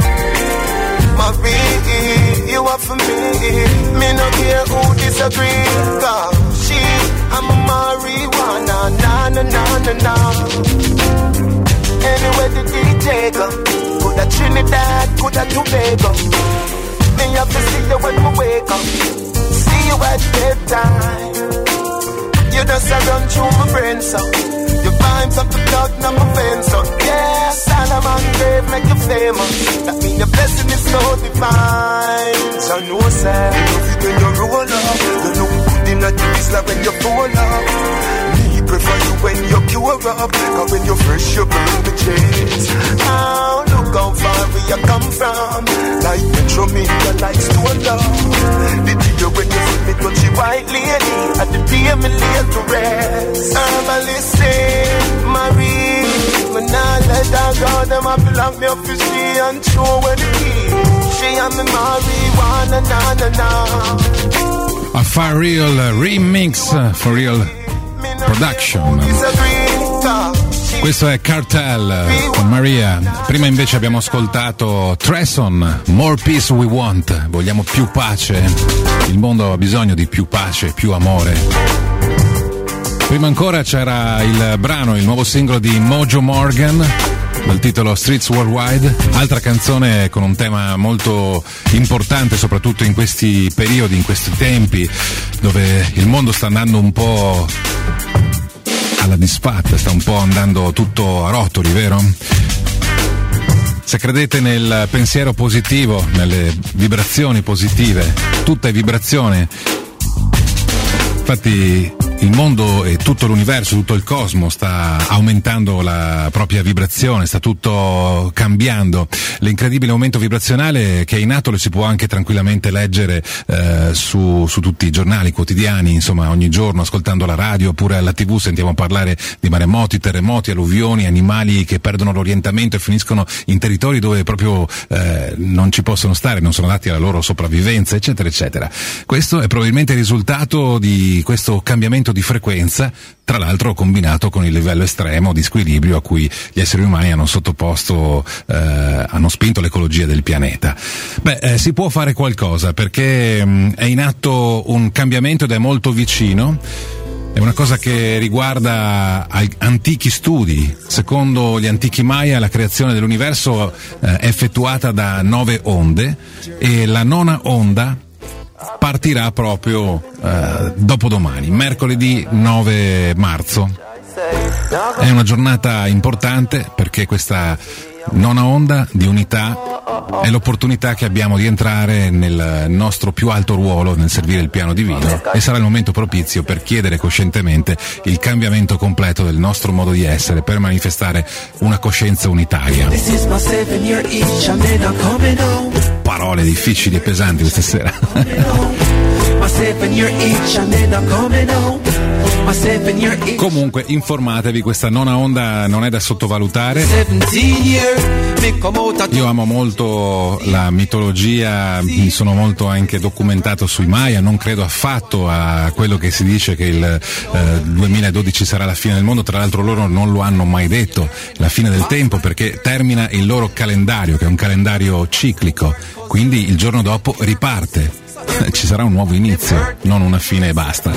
Marie, you are for me. Me no care who disagree. Cause she, I'm a marijuana, na na na na na. Anywhere the D J go, coulda Trinidad, coulda Tobago. Me have to see you when we wake up. See you at bedtime. You just a run through my brain, so your vibes up the dog, now my veins, so yeah, Solomon grave make you famous. That mean your blessing is so divine. So no say, you love it when you roll up. You look good in a Islam when you fall up. Me prefer you when you cure up. Cause when you're fresh, you burn the chains. Now look how far we you come from. Like Metro Media, like Stone Love. The day when you see me touch you white lady, at the day me lay to rest. I'm a listen, Marie. When I let her go, them I feel like me up to see and show where the key. She and me marijuana, na na na. A For Real remix, For Real production. Questo è Cartel con Maria. Prima invece abbiamo ascoltato Treson, More Peace We Want. Vogliamo più pace. Il mondo ha bisogno di più pace, più amore. Prima ancora c'era il brano, il nuovo singolo di Mojo Morgan dal titolo Streets Worldwide, altra canzone con un tema molto importante soprattutto in questi periodi, in questi tempi dove il mondo sta andando un po' alla disfatta, sta un po' andando tutto a rotoli, vero? Se credete nel pensiero positivo, nelle vibrazioni positive, tutta è vibrazione. Infatti il mondo e tutto l'universo, tutto il cosmo sta aumentando la propria vibrazione, sta tutto cambiando. L'incredibile aumento vibrazionale che è in atto lo si può anche tranquillamente leggere eh, su, su tutti i giornali quotidiani, insomma ogni giorno, ascoltando la radio oppure alla tivù sentiamo parlare di maremoti, terremoti, alluvioni, animali che perdono l'orientamento e finiscono in territori dove proprio eh, non ci possono stare, non sono adatti alla loro sopravvivenza, eccetera eccetera. Questo è probabilmente il risultato di questo cambiamento di frequenza, tra l'altro combinato con il livello estremo di squilibrio a cui gli esseri umani hanno sottoposto, eh, hanno spinto l'ecologia del pianeta. Beh, eh, si può fare qualcosa perché mh, è in atto un cambiamento ed è molto vicino. È una cosa che riguarda antichi studi. Secondo gli antichi Maya la creazione dell'universo eh, è effettuata da nove onde e la nona onda partirà proprio eh, dopodomani, mercoledì nove marzo. È una giornata importante perché questa nona onda di unità è l'opportunità che abbiamo di entrare nel nostro più alto ruolo nel servire il piano divino e sarà il momento propizio per chiedere coscientemente il cambiamento completo del nostro modo di essere per manifestare una coscienza unitaria. Parole difficili e pesanti questa sera. Comunque informatevi, questa nona onda non è da sottovalutare. Io amo molto la mitologia, mi sono molto anche documentato sui Maya, non credo affatto a quello che si dice che il eh, duemiladodici sarà la fine del mondo, tra l'altro loro non lo hanno mai detto, la fine del tempo, perché termina il loro calendario, che è un calendario ciclico, quindi il giorno dopo riparte. Ci sarà un nuovo inizio, non una fine e basta.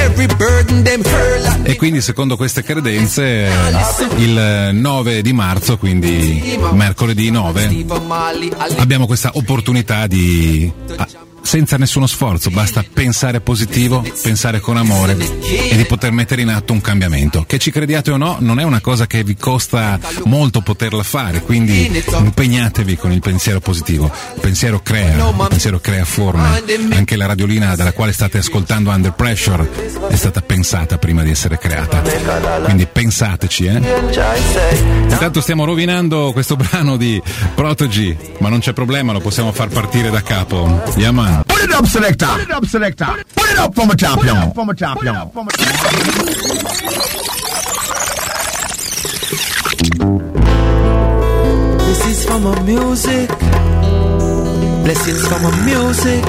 E quindi secondo queste credenze il nove di marzo, quindi mercoledì nove, abbiamo questa opportunità di, senza nessuno sforzo, basta pensare positivo, pensare con amore e di poter mettere in atto un cambiamento. Che ci crediate o no, non è una cosa che vi costa molto poterla fare, quindi impegnatevi con il pensiero positivo. Il pensiero crea, il pensiero crea forme. Anche la radiolina dalla quale state ascoltando Under Pressure è stata pensata prima di essere creata, quindi pensateci, eh. Intanto stiamo rovinando questo brano di Prodigy, ma non c'è problema, lo possiamo far partire da capo. Yeah, man. Put it up, selector. Put it up, selector. Put it up from a champion. From a champion. This is from a music. Blessings from a music.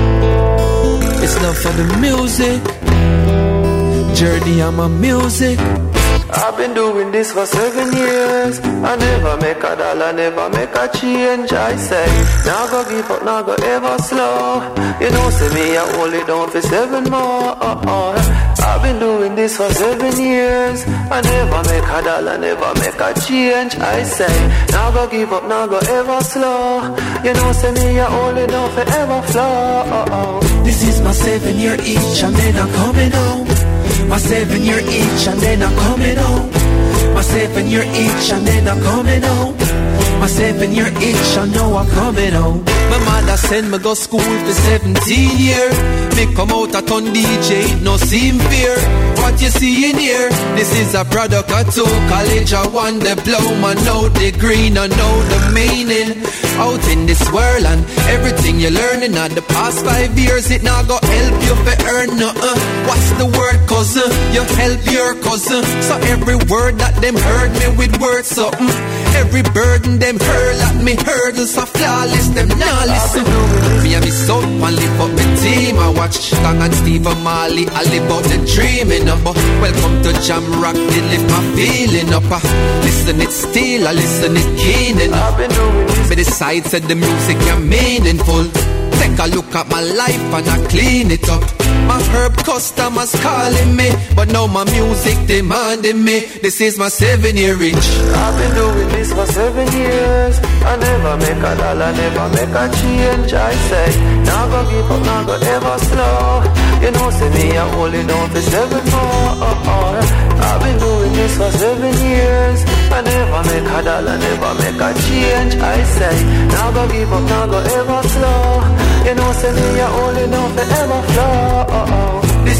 It's love for the music. Journey on my music. I've been doing this for seven years. I never make a dollar, never make a change. I say, now go give up, now go ever slow. You know, say me, I hold it down for seven more. Uh-uh. I've been doing this for seven years. I never make a dollar, never make a change. I say, now go give up, now go ever slow. You know, say me, I hold it down forever flow. Uh-uh. This is my seven year itch, and then I'm coming home. My seven year itch, and then I'm coming home. My seven year itch, and then I'm coming home. My seven year itch, I know I'm coming home. My mother send me go school for seventeen years. Me come out a ton D J, no seem fear. What you see in here, this is a product of two. College I want the diploma, know the green, I know the meaning. Out in this world and everything you're learning at the past five years, it not go help you for earn nothing. What's the word, cousin? You help your cousin. So every word that them heard me with words something. Every burden them hurl at me, hurdles are flawless, them not listen. Me and me soul and live up my team. I watch Stang and Steve Marley, I live out the dreaming up. Welcome to Jam Rock, they live my feeling up. I listen it still, I listen it keen enough. Me decide said the music is meaningful. Take a look at my life and I clean it up. My herb customers calling me, but now my music demanding me. This is my seven year itch. I've been doing this for seven years. I never make a dollar, never make a change. I say, now go give up, now go ever slow. You know, say me, I hold it down for seven more. Uh-uh. I've been doing this for seven years. I never make a dollar, never make a change. I say, now go give up, now go ever slow. You know, say me, I hold it down forever flow. Uh-oh. This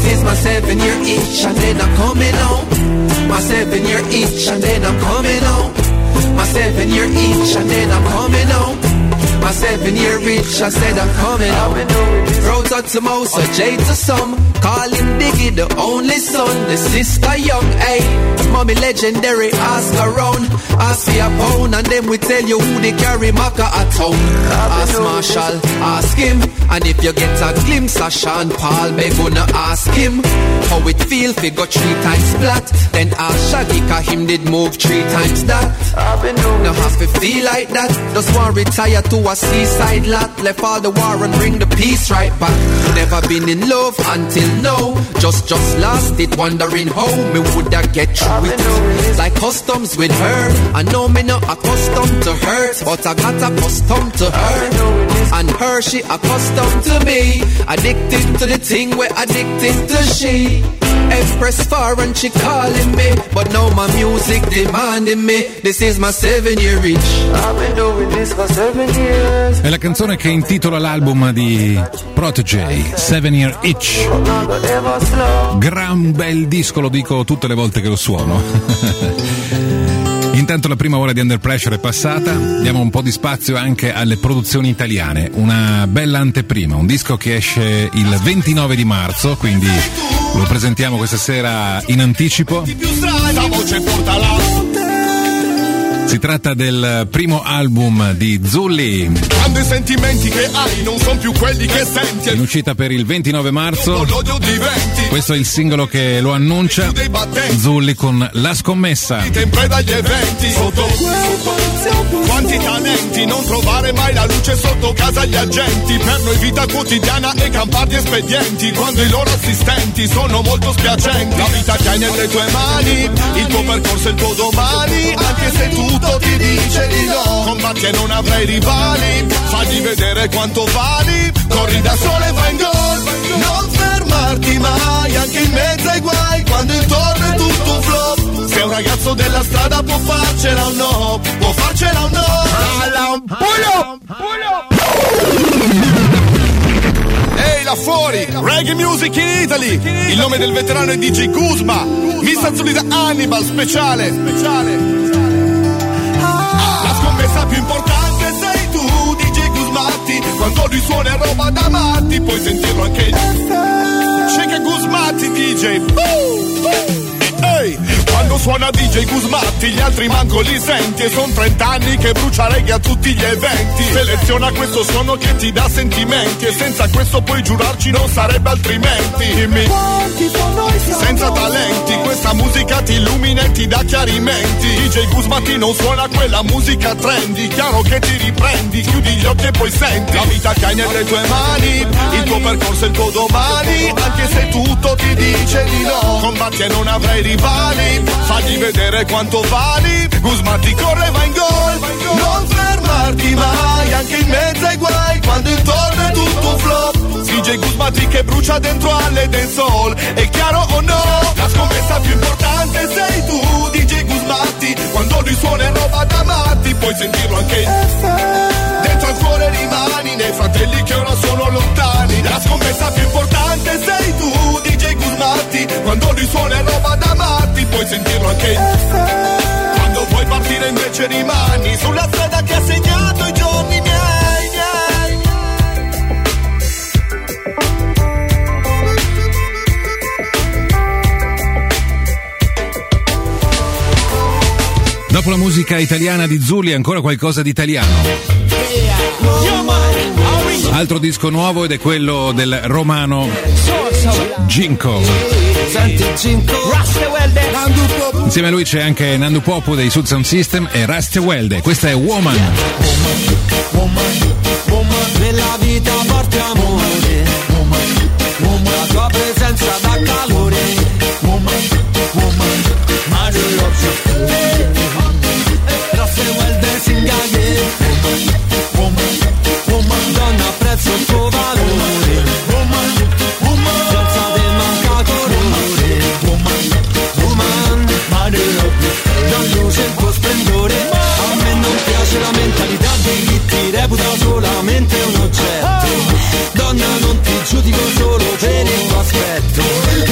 is my seven year itch and then I'm coming home. My seven year itch and then I'm coming home. My seven year itch and then I'm coming home. My seven year itch, I said I'm coming home. Roads out to Mosa, J to some. Call him Diggy, the only son. The sister young, ayy. Mommy legendary, ask around. Ask for a pound and then we tell you who they carry Maka at home. Ask Marshall, ask him. And if you get a glimpse of Sean Paul, me gonna ask him how it feel if he got three times flat. Then ask Shaggy, cause him did move three times that. Now have to feel like that. Just want retire to a seaside lot. Left all the war and bring the peace right back. Never been in love until now. Just, just lost it, wondering how me woulda get through it. Like customs with her. I know me not accustomed to hurt, but I got accustomed to her. And her, she accustomed to me. Addicted to the thing, we're addicted to she. Express far and she calling me, but now my music demanding me. This is my seven year itch. I've been doing this for seven years. È la canzone che intitola l'album di Protégé, Seven Year Itch. Gran bel disco, lo dico tutte le volte che lo suono. Intanto la prima ora di Under Pressure è passata, diamo un po' di spazio anche alle produzioni italiane. Una bella anteprima, un disco che esce il ventinove di marzo, quindi lo presentiamo questa sera in anticipo. Si tratta del primo album di Zully. Quando i sentimenti che hai non sono più quelli che senti. In uscita per il ventinove marzo. Questo è il singolo che lo annuncia. Zully con La Scommessa. Sempre dagli eventi sotto. Quanti talenti, non trovare mai la luce sotto casa agli agenti. Per noi vita quotidiana e campati espedienti. Quando i loro assistenti sono molto spiacenti. La vita che hai nelle tue mani, il tuo percorso e il tuo domani. Anche se tutto ti dice di no, combatti e non avrai rivali. Fagli vedere quanto vali. Corri da sole e vai in gol. Non fermarti mai, anche in mezzo ai guai. Quando intorno è tutto un flop. Se un ragazzo della strada può farcela o no, può farcela o no. Pulo, pulo. Ehi là fuori, Reggae Music in Italy. Il nome del veterano è D J Guzma. Missa Zully da Hannibal, speciale. Speciale. La scommessa più importante sei tu, D J Guzmatti. Quando lui suona è roba da matti, puoi sentirlo anche in Shake Guzmatti D J. Uh, uh. Ehi, quando suona D J Guzmatti gli altri manco li senti. E son trent'anni che brucia reggae a tutti gli eventi. Seleziona questo suono che ti dà sentimenti. E senza questo puoi giurarci non sarebbe altrimenti. Dimmi, senza talenti questa musica ti illumina e ti dà chiarimenti. D J Guzmatti non suona quella musica trendy. Chiaro che ti riprendi, chiudi gli occhi e poi senti. La vita che hai nelle tue mani, il tuo percorso e il tuo domani. Anche se tutto ti dice di no, combatti e non avrai rivali. Fagli vedere quanto vali. Guzmatti corre, va in gol. Non fermarti mai, anche in mezzo ai guai. Quando intorno è tutto un flop. D J Guzmatti che brucia dentro alle dancehall. È chiaro o no? La scommessa più importante sei tu, D J Guzmatti. Quando lui suona è roba da matti, puoi sentirlo anche dentro al cuore rimani. Nei fratelli che ora sono lontani. La scommessa più importante sei tu, D J Guzmatti. Quando lui suona è roba da matti, puoi sentirlo anche quando vuoi partire invece rimani sulla strada che ha segnato i giorni miei, miei. Dopo la musica italiana di Zully, ancora qualcosa di italiano. Altro disco nuovo ed è quello del romano Ginko. Insieme a lui c'è anche Nandu Popu dei Sud Sound System e Rastewelde. Questa è Woman. Nella vita porti amore, la tua presenza dà calore, Mario Rastewelde singaghe, donna apprezzo il tuo valore, senza te manca colore, Mario dà luce il tuo splendore. A me non piace la mentalità di chi ti reputa solamente un oggetto. Donna non ti giudico solo per il tuo aspetto.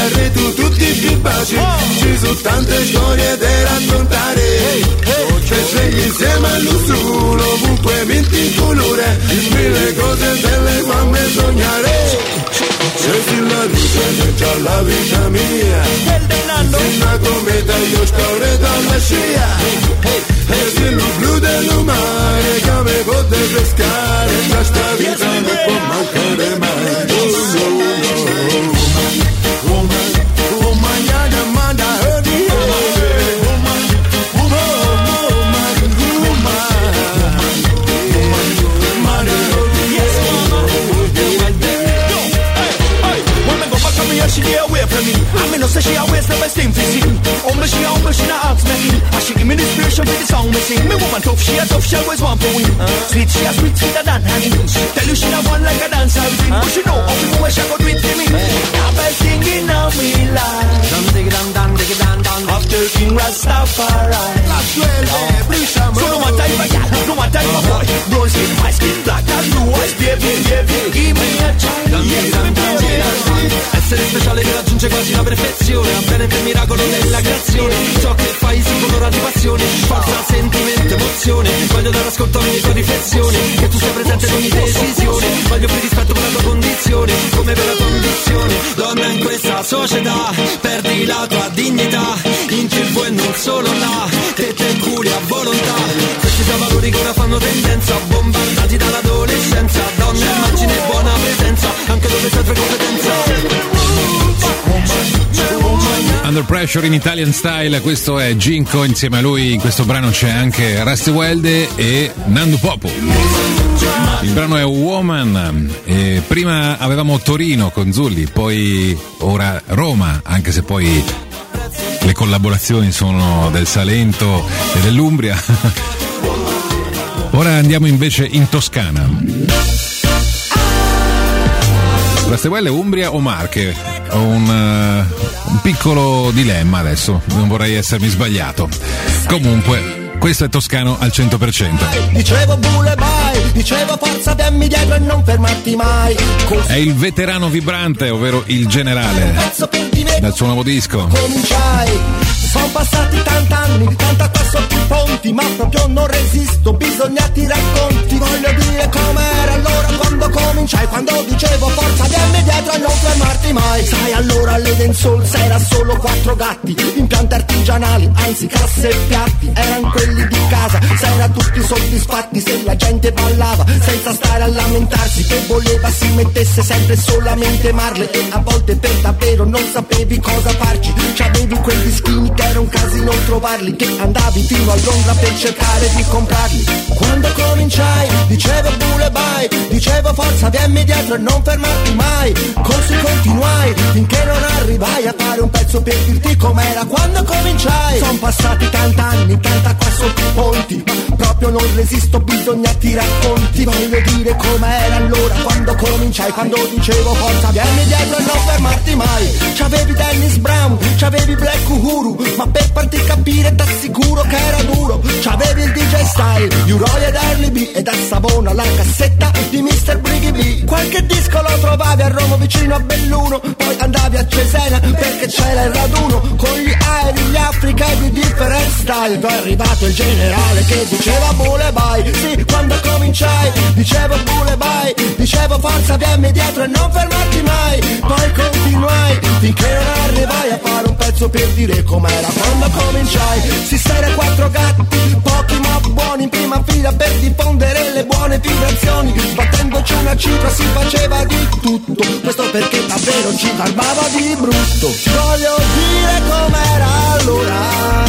e tu tutti più baci. Ci sono tante storie da raccontare, se svegli insieme all'usulo, ovunque metti il colore, mille cose belle fammi sognare. Se si la luce c'è la vita mia, se una cometa io sto dalla scia, e se il blu del mare che mi pote pescare, questa vita non può mancare mai. Oh no, no. Woman, woman, yada, manda, hurdy, woman, woman, woman, she get away from me. I mean, no say she always never seem to see. Only she, only she not ask me. And she give me the inspiration for the song me sing. Me woman tough, she a tough, she always want to win. Uh, sweet, she a sweet, sweeter than honey. Tell you she not one like a dancer routine, uh, but she know how to go where she go do it to me. Now by singing now me lie. Dum diggy dum dum diggy dum dum. After King Rastafari. So no matter if a gal, no matter if a boy, brown skin, white skin, black and blue eyes, baby, baby, give me a chance. Yes, I'm down. Essere speciale che raggiunge quasi la perfezione, avviene per miracolo della creazione. Ciò che fai si colora di passione, forza, sentimento, emozione. Voglio dare ascolto a ogni tua riflessione, che tu sia presente in ogni decisione. Voglio più rispetto per la tua condizione, come per la tua ambizione. Donna in questa società, perdi la tua dignità, in tv e non solo là, te te curi a volontà. Questi sono valori che ora fanno tendenza, bombardati dall'adolescenza. Donna, immagine, buona presenza, anche dove serve competenza. Under Pressure in Italian Style, questo è Ginko, insieme a lui in questo brano c'è anche Rusty Welde e Nandu Popo. Il brano è Woman, e prima avevamo Torino con Zulli, poi ora Roma, anche se poi le collaborazioni sono del Salento e dell'Umbria. Ora andiamo invece in Toscana. Rusty Welde, Umbria o Marche? Ho un, uh, un piccolo dilemma adesso, non vorrei essermi sbagliato. Comunque, questo è toscano al cento per cento. Dicevo bule mai, dicevo forza dammi dietro e non fermarti mai. È il veterano vibrante, ovvero il generale, dal suo nuovo disco. Cominciai, sono passati tant'anni, tanta qua sotto i ponti, ma proprio non resisto, bisogna ti racconti. Voglio dire com'era allora quando cominciai, quando dicevo forza dammi dietro e non fermarti mai. Sai allora l'Edensol c'era solo quattro gatti, impianti artigianali, anzi casse e piatti, eran quelli di casa, s'era tutti soddisfatti se la gente ballava senza stare a lamentarsi, che voleva si mettesse sempre solamente Marle, e a volte per davvero non sapevi cosa farci, c'avevi quegli schini che era un casino trovarli, che andavi fino a Londra per cercare di comprarli. Quando cominciai dicevo bule bye, dicevo forza vieni dietro e non fermarti mai, così continuai finché non arrivai a fare un pezzo per dirti com'era quando cominciai. Son passati tant'anni, tanta qua sotto i ponti, ma proprio non resisto, bisogna ti racconti. Voglio dire com'era allora quando cominciai, quando dicevo forza vieni dietro e non fermarti mai. C'avevi Dennis Brown, c'avevi Black Uhuru, ma per farti capire t'assicuro che era duro. C'avevi il D J Style, U-Roy ed Early B, e da Savona la cassetta di mister Briggy B. Qualche disco lo trovavi a Roma vicino a Belluno, poi andavi a Cesena perché c'era il raduno con gli aerei, gli Africa e di different style. Poi è arrivato il generale che diceva bule bye, sì quando cominciai dicevo bule bye, dicevo forza vieni dietro e non fermarti mai. Poi continuai finché non arrivai a fare un pezzo per dire com'era quando cominciai. Si stare quattro gatti, pochi ma buoni in prima fila per diffondere le buone vibrazioni, sbattendoci una cifra si faceva di tutto, questo perché davvero ci garbava di brutto. Voglio dire com'era allora,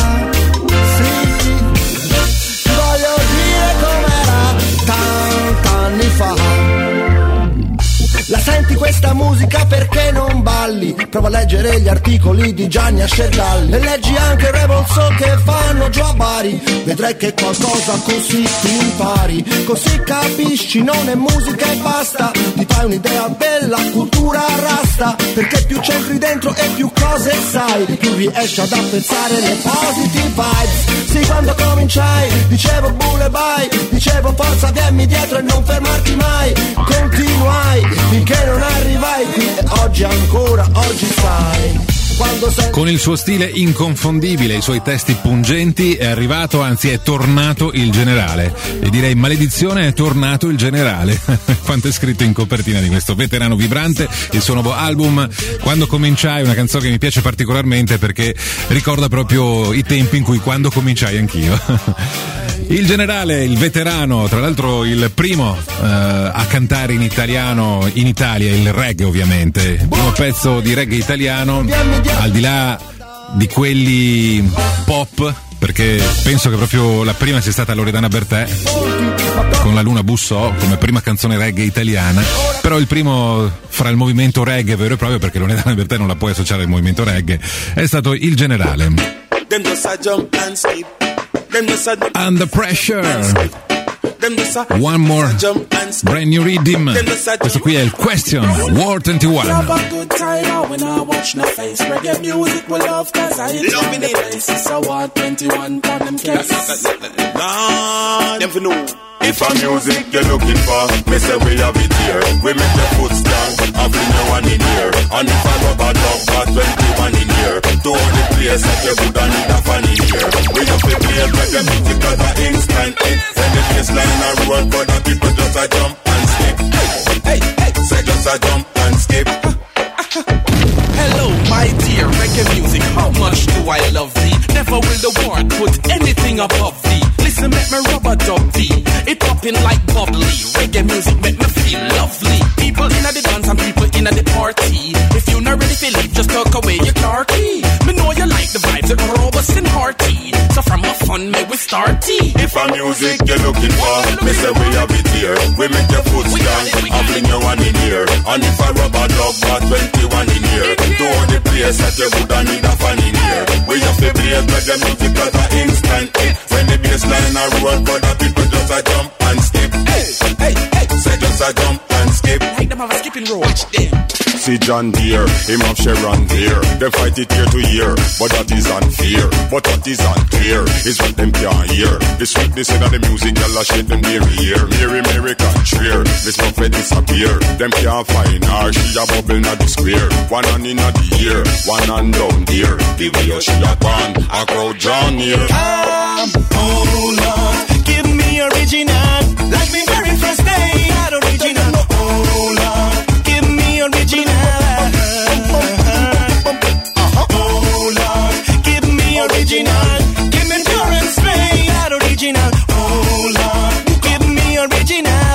sì, voglio dire com'era tant'anni fa. La senti questa musica perché non balli? Prova a leggere gli articoli di Gianni Ascergalli e leggi anche il Revolso che fanno già a Bari. Vedrai che qualcosa così ti impari, così capisci non è musica e basta. Ti fai un'idea della cultura rasta, perché più c'entri dentro e più cose sai, più riesci ad apprezzare le positive vibes. Sì quando cominciai dicevo bule bye, dicevo forza vieni dietro e non fermarti mai. Continuai finché non arrivai qui e oggi ancora, oggi sai. quando sei... Con il suo stile inconfondibile, i suoi testi pungenti, è arrivato, anzi è tornato il generale. E direi maledizione, è tornato il generale. Quanto è scritto in copertina di questo veterano vibrante, il suo nuovo album Quando cominciai, una canzone che mi piace particolarmente perché ricorda proprio i tempi in cui quando cominciai anch'io. Il generale, il veterano, tra l'altro il primo uh, a cantare in italiano in Italia, il reggae ovviamente, il primo pezzo di reggae italiano, al di là di quelli pop, perché penso che proprio la prima sia stata Loredana Bertè con La Luna bussò come prima canzone reggae italiana, però il primo fra il movimento reggae vero e proprio, perché Loredana Bertè non la puoi associare al movimento reggae, è stato il generale. Under Pressure, one more brand new rhythm. Questo qui è il Question War ventuno. If a music you're looking for, me say we have it here. We make your foot stand, and bring your one in here. And if I rubber dog, got twenty-one in here. To all the place that you would need a fan in here. We have to play reggae music as a instant hit. When the bassline a roll, but the people just a jump and skip. Hey, hey, say just a jump and skip. Hello, my dear reggae music, how much do I love thee? Never will the world put anything above thee. Listen, make me rubber dub thee. It popping like bubbly. Reggae music make me feel lovely. People inna the dance and people inna the party. If you not ready to leave, just tuck away your car key. Me know you like the vibes that are robust and hearty. So from a fun, may we start tea. If a music you're looking for, me say we have it here. We make your foot stand, and bring your one in here. And if a rubber dog got twenty-one in here. To all the place that you would need a fan in here. We have to play reggae music as a instant hit. When the bassline a roll, but the people just a jump and skip. Hey, hey, hey, say just a jump and skip. Hey, them have a skipping rope. Watch them. See John Deere, him have Sharon Deere. They fight it year to year, but that is unfair. But what is unclear is what them can't hear. The sweetness in the music, y'all shake them near ear. Mary, Mary can't cheer. This buffet disappear. Them can't find her, she a bubble not the square. One hand in the ear, one hand down there. The way she a gone, a crowd drawn near. Come, oh Lord, give me original. Like me very first day, that original. Oh Lord, give me original. Oh Lord, give me original. Give me pure and straight, that original. Oh Lord, give me original.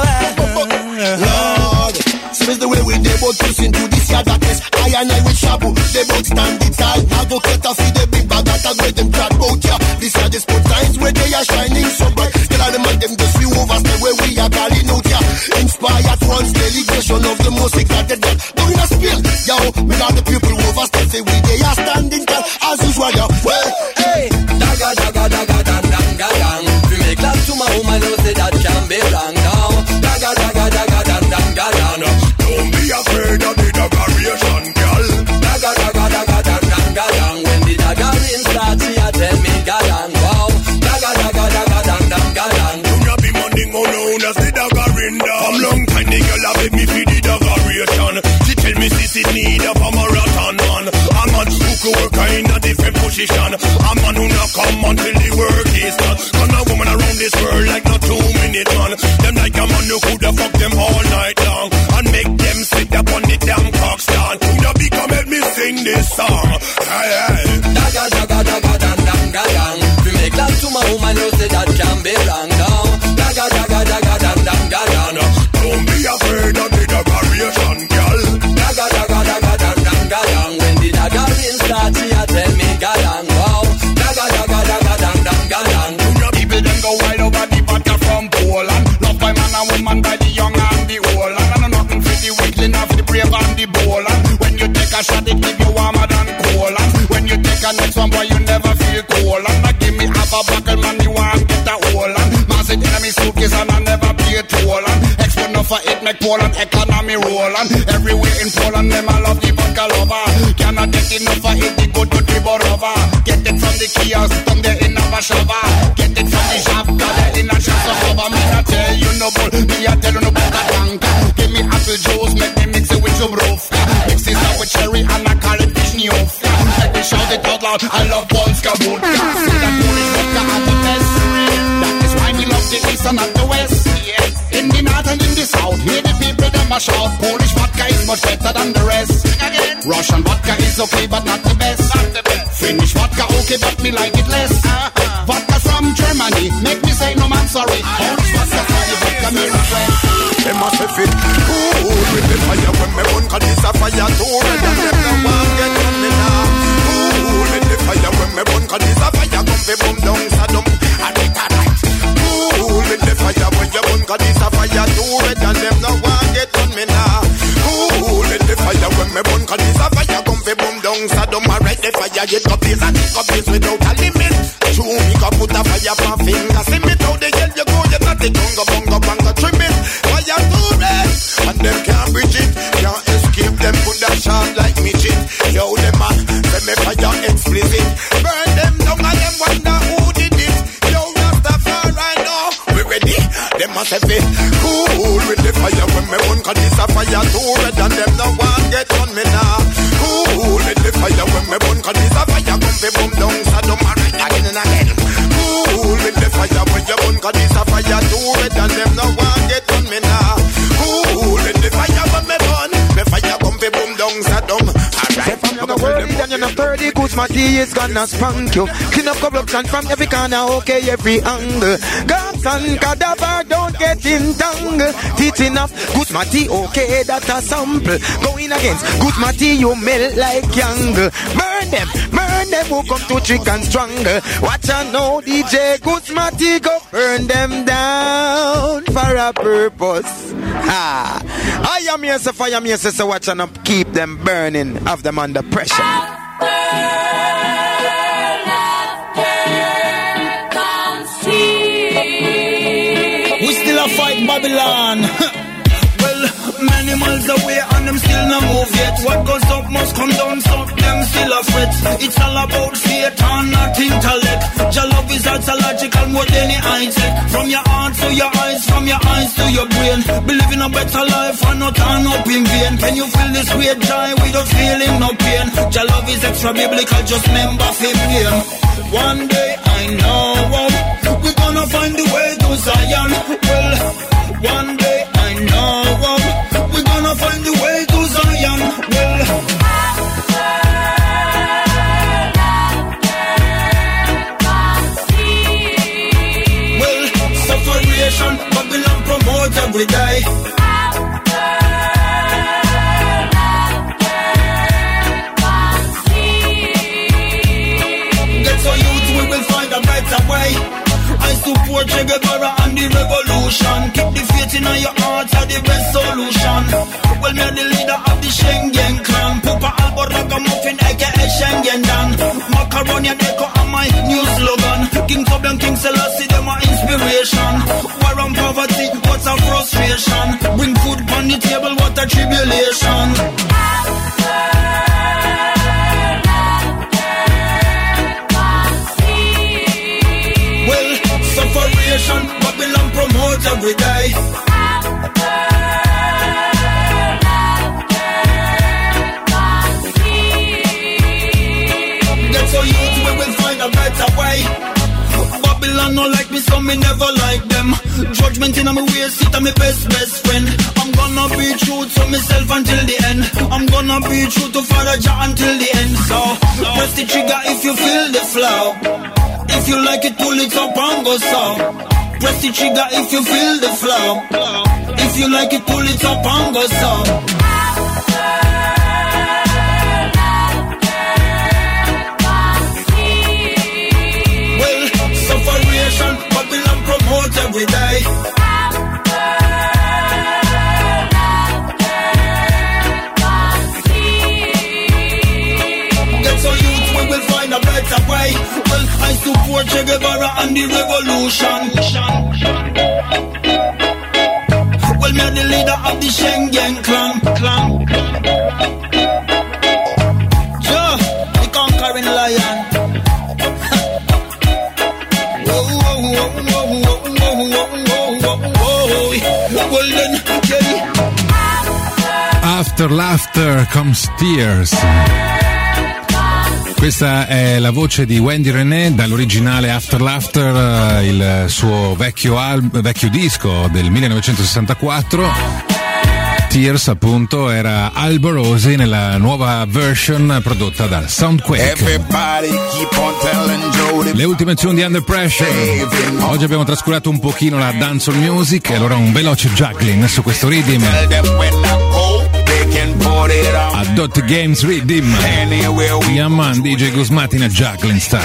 Lord, so is the way we dey both push into this yard darkness. I and I with Shabu, they both stand it tall. Now go cut off the big bag that where them chat out ya. These are the spot times where they are shining so bright. Tell all them and them just few of us the way we are calling out ya. Inspired one's delegation of the most exalted God. Doing a spill, yo, with all the people overstep. Say we they are standing tall as usual, yo. Well, hey, daga daga daga dang dang dang. We make love to my home, I know say that can be wrong now. Daga daga daga dang dang dang. Don't be afraid of the daggeration, girl. Daga daga daga dang dang dang. When the daggering starts, she a tell me gadang wow. Daga daga daga dang dang dang. Do not be money go known as the daggering down. From long time the girl a beg me for the daggeration. She tell me sis it need a marathon man. A man who could work in a different position. A man who not come until the work is done. Cause a woman around this world like no two minute man. Them like a man who coulda fuck them all night long and make them sit up on the damn cock stand. Who da be come help me sing this song? Hey, hey. Daga daga daga dang dang dang. We make love to my woman, know say that can be wrong now. Daga daga daga dang dang dang. Don't be afraid of the daggeration, girl. Daga daga daga dang dang dang. When the daggering starts, she a tell me gadang wow. Daga daga daga dang dang dang. People them go wild over the vodka from Poland. Love by man and woman, by the young and the old. And I nothing for the weakling, not for the brave and the bold. When you take a shot, it give you warmer than cold. And when you take a next one, boy, you never feel cold. And I give me half a buckle, man, you want get a hole. And massive enemy suitcase, and I never pay a toll. And export enough for it, make Poland economy roll. And everywhere in Poland, them I love the vodka lover. Cannot get enough for it, they go to the Borova. Get it from the kiosk, from there in Avashava. Get it from the shop, got it in a shop of cover. Me I tell you no bull, me I tell you no bull, tank. Give me apple juice, make me mix it with some roof. Mix it up with cherry and I call it fish new. Make me it out loud. I love Polska vodka. See that Polish vodka at the best. That is why we love the east and not the west. In the north and in the south, hear the people them a shout. Polish vodka is much better than the rest. Russian vodka is okay but not the best. Finnish vodka okay but me like it less. Vodka from Germany, make me say no man sorry. Polish vodka for the vodka me request. They must have fit cool with the fire when me run, cause it's a fire too red and them no one get on me now. Cool with the fire when me run, cause it's a fire come fi boom down Sodom and it a right. Cool with the fire when you run, cause it's a fire too red and them no one get on me now. Cool with the fire when me run, cause it's a fire come fi boom down Sodom. Alright, the fire get up this and it up this without a limit. True, me can put a fire for finger. See me how the hell you go, you not the gunga bunga bunga trim it. Fire too red, and them can't bridge it. Can't escape them, put that sharp like midget. Yo, them a, say me fire explicit. Burn them down and them wonder who did it. Yo, Rastafari now, we ready. Them must have it cool with the fire when me run, cause it's a fire too red and them no one get on me now. Cool with the fire when me run, cause it's a fire come fi boom down Sodom alright again and again. Cool with the fire when you run, cause it's a fire too red and them no one get on me now. Cool with the fire when me run, the fire come fi boom down Sodom. Alright, from you're not worried and you're not thirty, Guzma T is gonna spank you. Clean up corruption from every corner, okay, every angle. Guns and cadaver don't get entangled. Teaching up Guzma T, okay, that's a sample. Going against Guzma T, you melt like young. Burn them, burn them who come to trick and strangle. Watch out now, D J Guzma T, go burn them down for a purpose. Ah, I am here, so fire me, so watch and up, keep them burning, have them under pressure. We still a fight Babylon. Well, many miles away and them still not move yet. What goes up must come down, so them still a fret. It's all about faith and not intellect. Your love is logical more than any high-tech. From your heart to your eyes, from your eyes to your brain. Believe in a better life and not turn up in vain. Can you feel this weird joy without feeling no pain? Your love is extra biblical, just remember fifteen. One day I know we're gonna find the way to Zion. Well, one day I know we're gonna find the way to Zion. Well, well, separation, Babylon promote every day. Get so youth, we will find a better way. I support Che Guevara and the revolution. Keep the faith in your heart, are the best solution. Well, me the leader of the Schengen clan. Pupa Albo Ragamuffin, aka Schengen Dan. Macaroni and Echo are my new slogan. King Tubman, King Selassie, them are inspiration. War on poverty, what's a frustration? Bring food on the table, what a tribulation. Separation, Babylon promote every day. Get so youth, we will find a better way. Babylon no like me, so me never like them. Judgment in my way, sit on my best, best friend. I'm gonna be true to myself until the end. I'm gonna be true to Father Jah until the end. So, press the trigger if you feel the flow. If you like it, pull it up and go so. Press the trigger if you feel the flow. If you like it, pull it up and go so. Well, separation, Babylon promote every day. Get so youth, we will find a better way. Well, I support Che Guevara and the revolution. Well, me the leader of the Schengen clan. clan. Joe, the conquering lion. Whoa, whoa, whoa, whoa, whoa, whoa, whoa, whoa, whoa. Well then, yeah. After laughter comes tears. Questa è la voce di Wendy René dall'originale After Laughter, il suo vecchio, al- vecchio disco del millenovecentosessantaquattro. Tears appunto era Alborosi nella nuova version prodotta da Soundquake. Le ultime tune di Under Pressure. Oggi abbiamo trascurato un pochino la dancehall music e allora un veloce juggling su questo rhythm. A Dot Games Rhythm. Yeah man, D J Guzmati in a juggling style.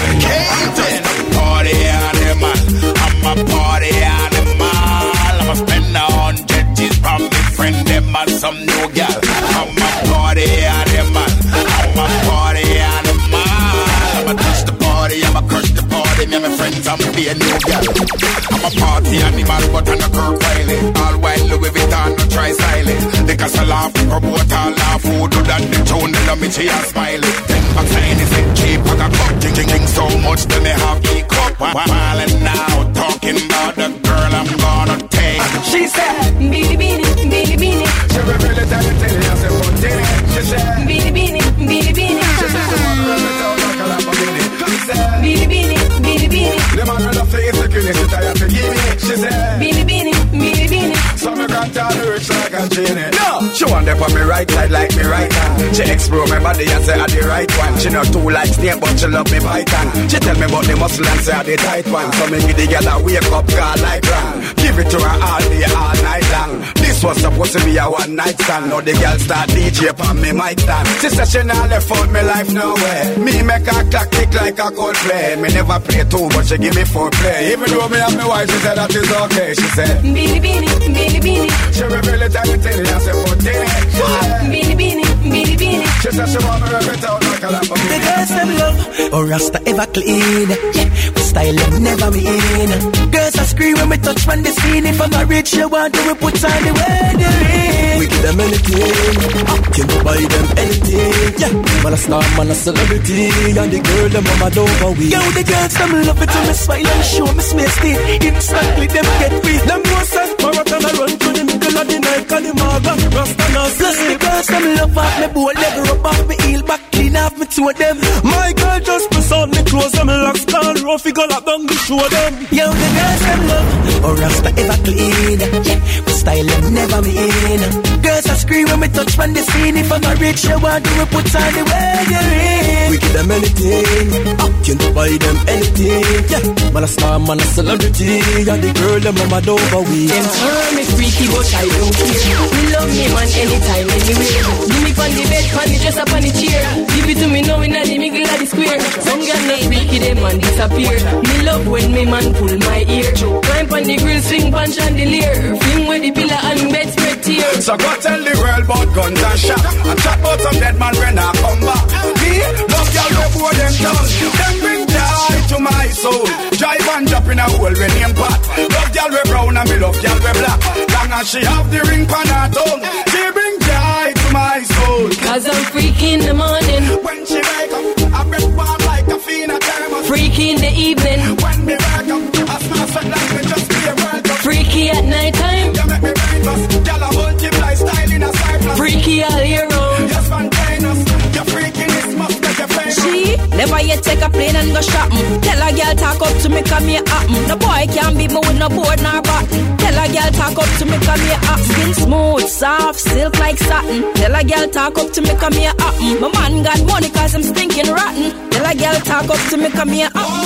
Party animal, I'm a party animal. I'm a spend a hundred G's from my friend them and some new girl. I'm a party animal, I'm a party animal. I'm a touch the party, I'm a crush the party. Me and my friends, I'm be a new girl. I'm a party animal, but I'm a Kirk Riley. All while Louis Vuitton, no try styling. They cast a laugh, promote all laugh. Who do that, the tune, they love me, she a smiley. Ten bucks anything cheap, I got cup, king, king, king, so much, they may have me cup. Wildin' now, talking about the girl I'm gonna take. She said, Beanie Beanie, Beanie Beanie. She will really tell you, tell you, I said, what did it? She said, Beanie Beanie, Beanie Beanie. She said, she want me to tell like a lap of Beanie. She said, Beanie Beanie, Beanie Beanie. The man with the face, the kidney, she tired to give me. She said, Beanie Beanie, Beanie Beanie. So me got all the rich like a genie. No, she want them on me right side like me right hand. She explore my body and say I the right one. She not too like snake but she love me python. She tell me about the muscle and say I the tight one. So me give the girl a wake up call like run. Give it to her all day all night long. This was supposed to be a one night stand. Now the girl start D J on me mic stand. She said she not left out me life nowhere. Me make her clock tick like a cold play. Me never play two but she give me four play. Even though me have my wife she said that is okay. She said Beanie Beanie, Beanie Beanie. She reveal it and tell it, I say, what did it? Beanie Beanie, Beanie Beanie. She said she want me to rip it out like a lamp of The girls them love, or Rasta ever clean. Yeah, we style them never mean. Girls are scream when we touch from the scene. If I'm a rich, you want to we put on the wedding ring. We give them anything, can buy them anything. Yeah, man a star, man a celebrity, and the girl them mama don't over we. Yo, the girls them love it when me smile and show me space it. Instantly them get free. Them no sense marathon I run to the middle of the night, call the maga, Rasta now. Plus the girls them love off me boat leg, rub off me heel back, clean off me two of them. My girl just press on me clothes, them locks down, rough figure lock down the show them. Yo, the girls them love, or Rasta ever clean. Yeah, we style them never mean. Girls are scream when we touch from the scene. If I'm a rich, you want to we put on the wedding ring. We give them anything, can buy them anything. Yeah, man a star, man a celebrity, and the girl them mama don't over we. Them turn me freaky but I don't care. We love me man anytime, anywhere. Give me on the bed, on the dress up on the chair. Give it to me now in the middle of the square. Some girl make freaky, them man disappear. Me love when me man pull my ear. Climb on the grill, swing punch on the leer. Fling with the pillar and bed spread tears. So go tell the world about guns and shot. And chat about some dead man when I come back. Me, love y'all before them down. Them bring joy to my soul. Drive and drop in a hole when name pot. Love y'all we brown and me love y'all we black. Long as she have the ring pan her tongue, she bring joy to my soul. Cause I'm freaky in the morning. When she wake up, I break warm like a fiend at thermos. Freaky in the evening. When me wake up, I smell sweat like me just be a world cup. Freaky at night time. You make me brain bust. Y'all a multiply style in a cycle. Freaky all year round. You're spontaneous. Your freakiness must make you famous. She never yet take a plane and go shopping. Tell a girl talk up to me come here happen. No boy can't beat me with no board nor button. Tell a girl talk up to me come here happen. Skin smooth, soft, silk like satin. Tell a girl talk up to me come here happen. My man got money cause I'm stinking rotten. Tell a girl talk up to me come here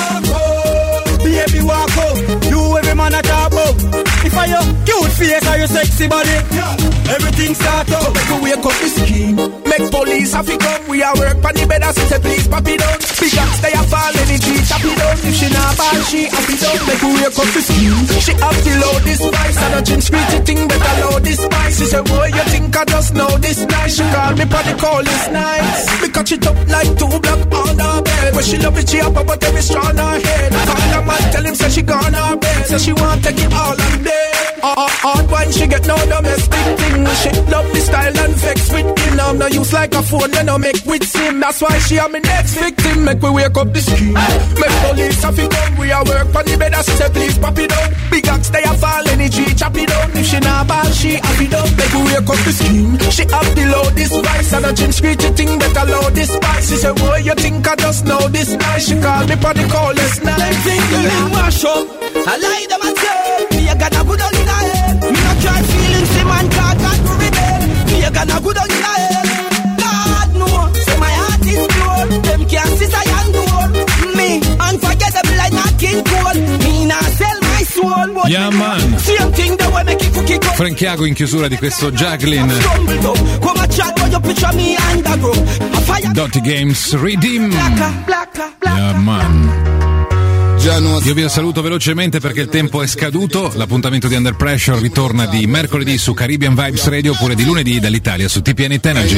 happen. Baby walk out, you every man a talk about. If I your cute face or your sexy body, yeah. Everything start out. Make you wake up the scheme. Make police have to come. We are work on the bed and say please pop it down. Big ups they are falling in trees, tap it down. If she not bad, she happy down. Make you wake up the scheme. She have to load this spice and a gym screechy thing better load this spice. She say boy you think I just know this nice. She call me for the call this nice. Me catch it up like two black on her bed. When she love it she up but every straw on her head. Call her man tell him say she gone her bed. Say she want take it all on day. Hard uh, uh, wine she get no domestic thing. She love the style and vex with in her love no use like a phone, when no make with sim. That's why she am my next victim. Make we wake up the scheme. Make police have it done. We are work on the bed, as say please pop it down. Big axe they a fall energy, chop it down. If she not ball, she have it up. Make we wake up the scheme. She have the low this vice, and a gym screechy thing better low this spice. She say, boy, you think I just know this nice? She call me for the coldest night. Them things they mash up. I lie them and say, me a gonna good on in a head. Me not try feeling, see man God, God to rebel. Me a gonna good on in a head. God no, say my heart is pure. Them can't see I am door. Me unforgettable like not King Cole. Me not sell my soul. Yeah man. Same thing the way make it cookie go. Frank Iago in chiusura di questo Jacqueline. Come a chat when you picture me underground. Dotty Games Redeem. Yeah man. Io vi saluto velocemente perché il tempo è scaduto. L'appuntamento di Under Pressure ritorna di mercoledì su Caribbean Vibes Radio oppure di lunedì dall'Italia su T P N It Energy.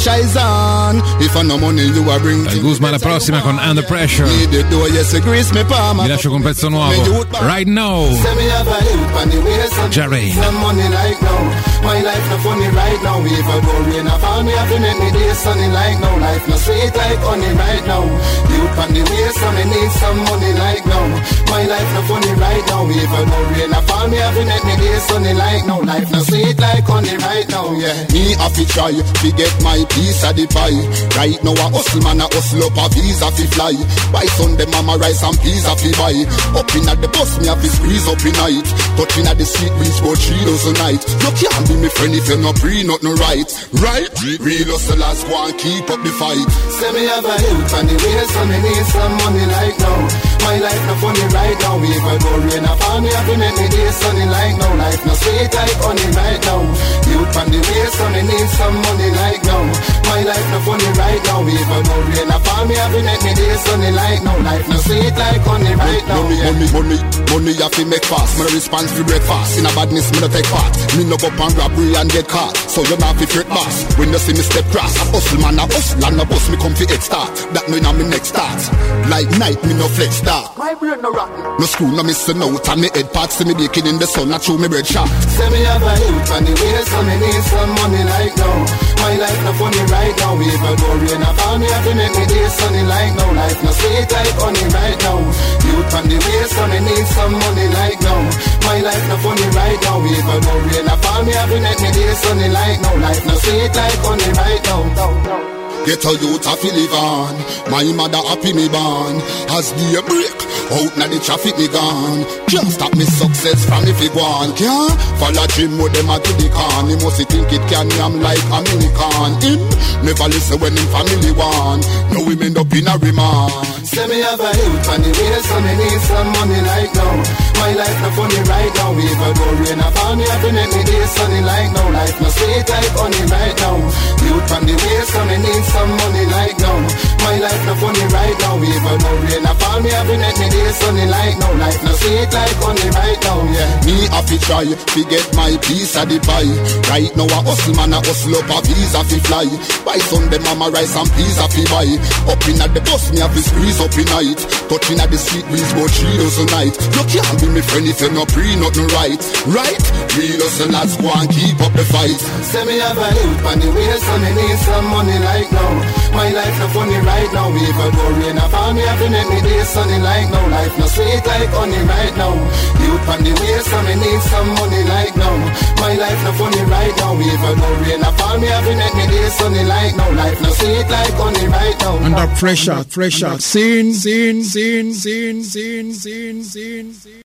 Dal Guzma alla prossima con Under Pressure. Vi lascio con un pezzo nuovo. Right Now. Jarain. My life no funny right now. If I go rain I found me having any day sunny like no life no sweet like honey right now. Youth on the way so me need some money like now. My life no funny right now. If I go rain I found me having any day sunny like no life no sweet like honey right now. Yeah. Me have to try to get my piece of the pie. Right now a hustle man a hustle up a visa fi fly. By Sunday mama rice and peas a fi buy. Up in at the bus me have to squeeze up in night. Touching at the street reach about three dozen night. You can't be me friend if you no pre nothing right. Right? Real hustlers go and keep up the fight. Say me have a youth on the way so me need some money like now. My life no funny right now. If I go rain I found me having any day sunny like now. Life no sweet like honey right now. Youth on the way so me need some money like now. My life no funny right now. If I go rain I found me having any day sunny like now. Life no sweet like honey right now. Money, yeah. money, money, money you have to make fast. My response to breakfast. In a badness me no take part. Me no go pan robbery and get caught. So you not fi fret boss. When you see me step cross, a hustle man a hustle and a bus me come fi head start. That no inna me next start. Like night me no flex start. My brain no rotten. No screw no missing out and me head parts see me baking in the sun. I chew me bread shot. Say me have a youth on the way so me need some money like now. My life no funny right now. If I go rain I found me having any day sunny like now. Life no sweet like honey right now. Youth on the way so me need some money like now. My life no funny right now. If I go rain I found me having any day sunny like now. Life no sweet like honey right now. Get a youth a fi live on. My mother happy me born. As the break out na the traffic me gone. Can't stop me success from if it go on. Can't follow Jim with them a to the can. He must think it can am like a mini can. Him never listen when him family want. Now we end up in a remand. Say me have a youth on the way so me need some money like now. My life no funny right now. If I go rain I found me having any day sunny like now. Life no sweet like honey right now. Youth on the way so me need some money like now. My life no funny right now. If I go rain I found me having any day sunny like now. Life no sweet like honey right now. Yeah. Me have to try to get my piece of the pie. Right now a hustle man a hustle up a visa fi fly. By Sunday mama rice and peas a fi buy. Up in at the bus me have to squeeze up in night. Touching at the street breeze about three dozen night. You can't be me friend if you no pre nothing right. Right? Real hustlers go and keep up the fight. Say me have a youth on the way so me need some money like now. My life no funny right now. If I go rain I found me having any day sunny like now. Life no sweet like honey right now. Youth on the way so me need some money like now. My life no funny right now. If I go rain I found me having any day sunny like now. Life no sweet like honey right now. Under pressure, pressure, sin, sin, sin, sin, sin, sin, sin.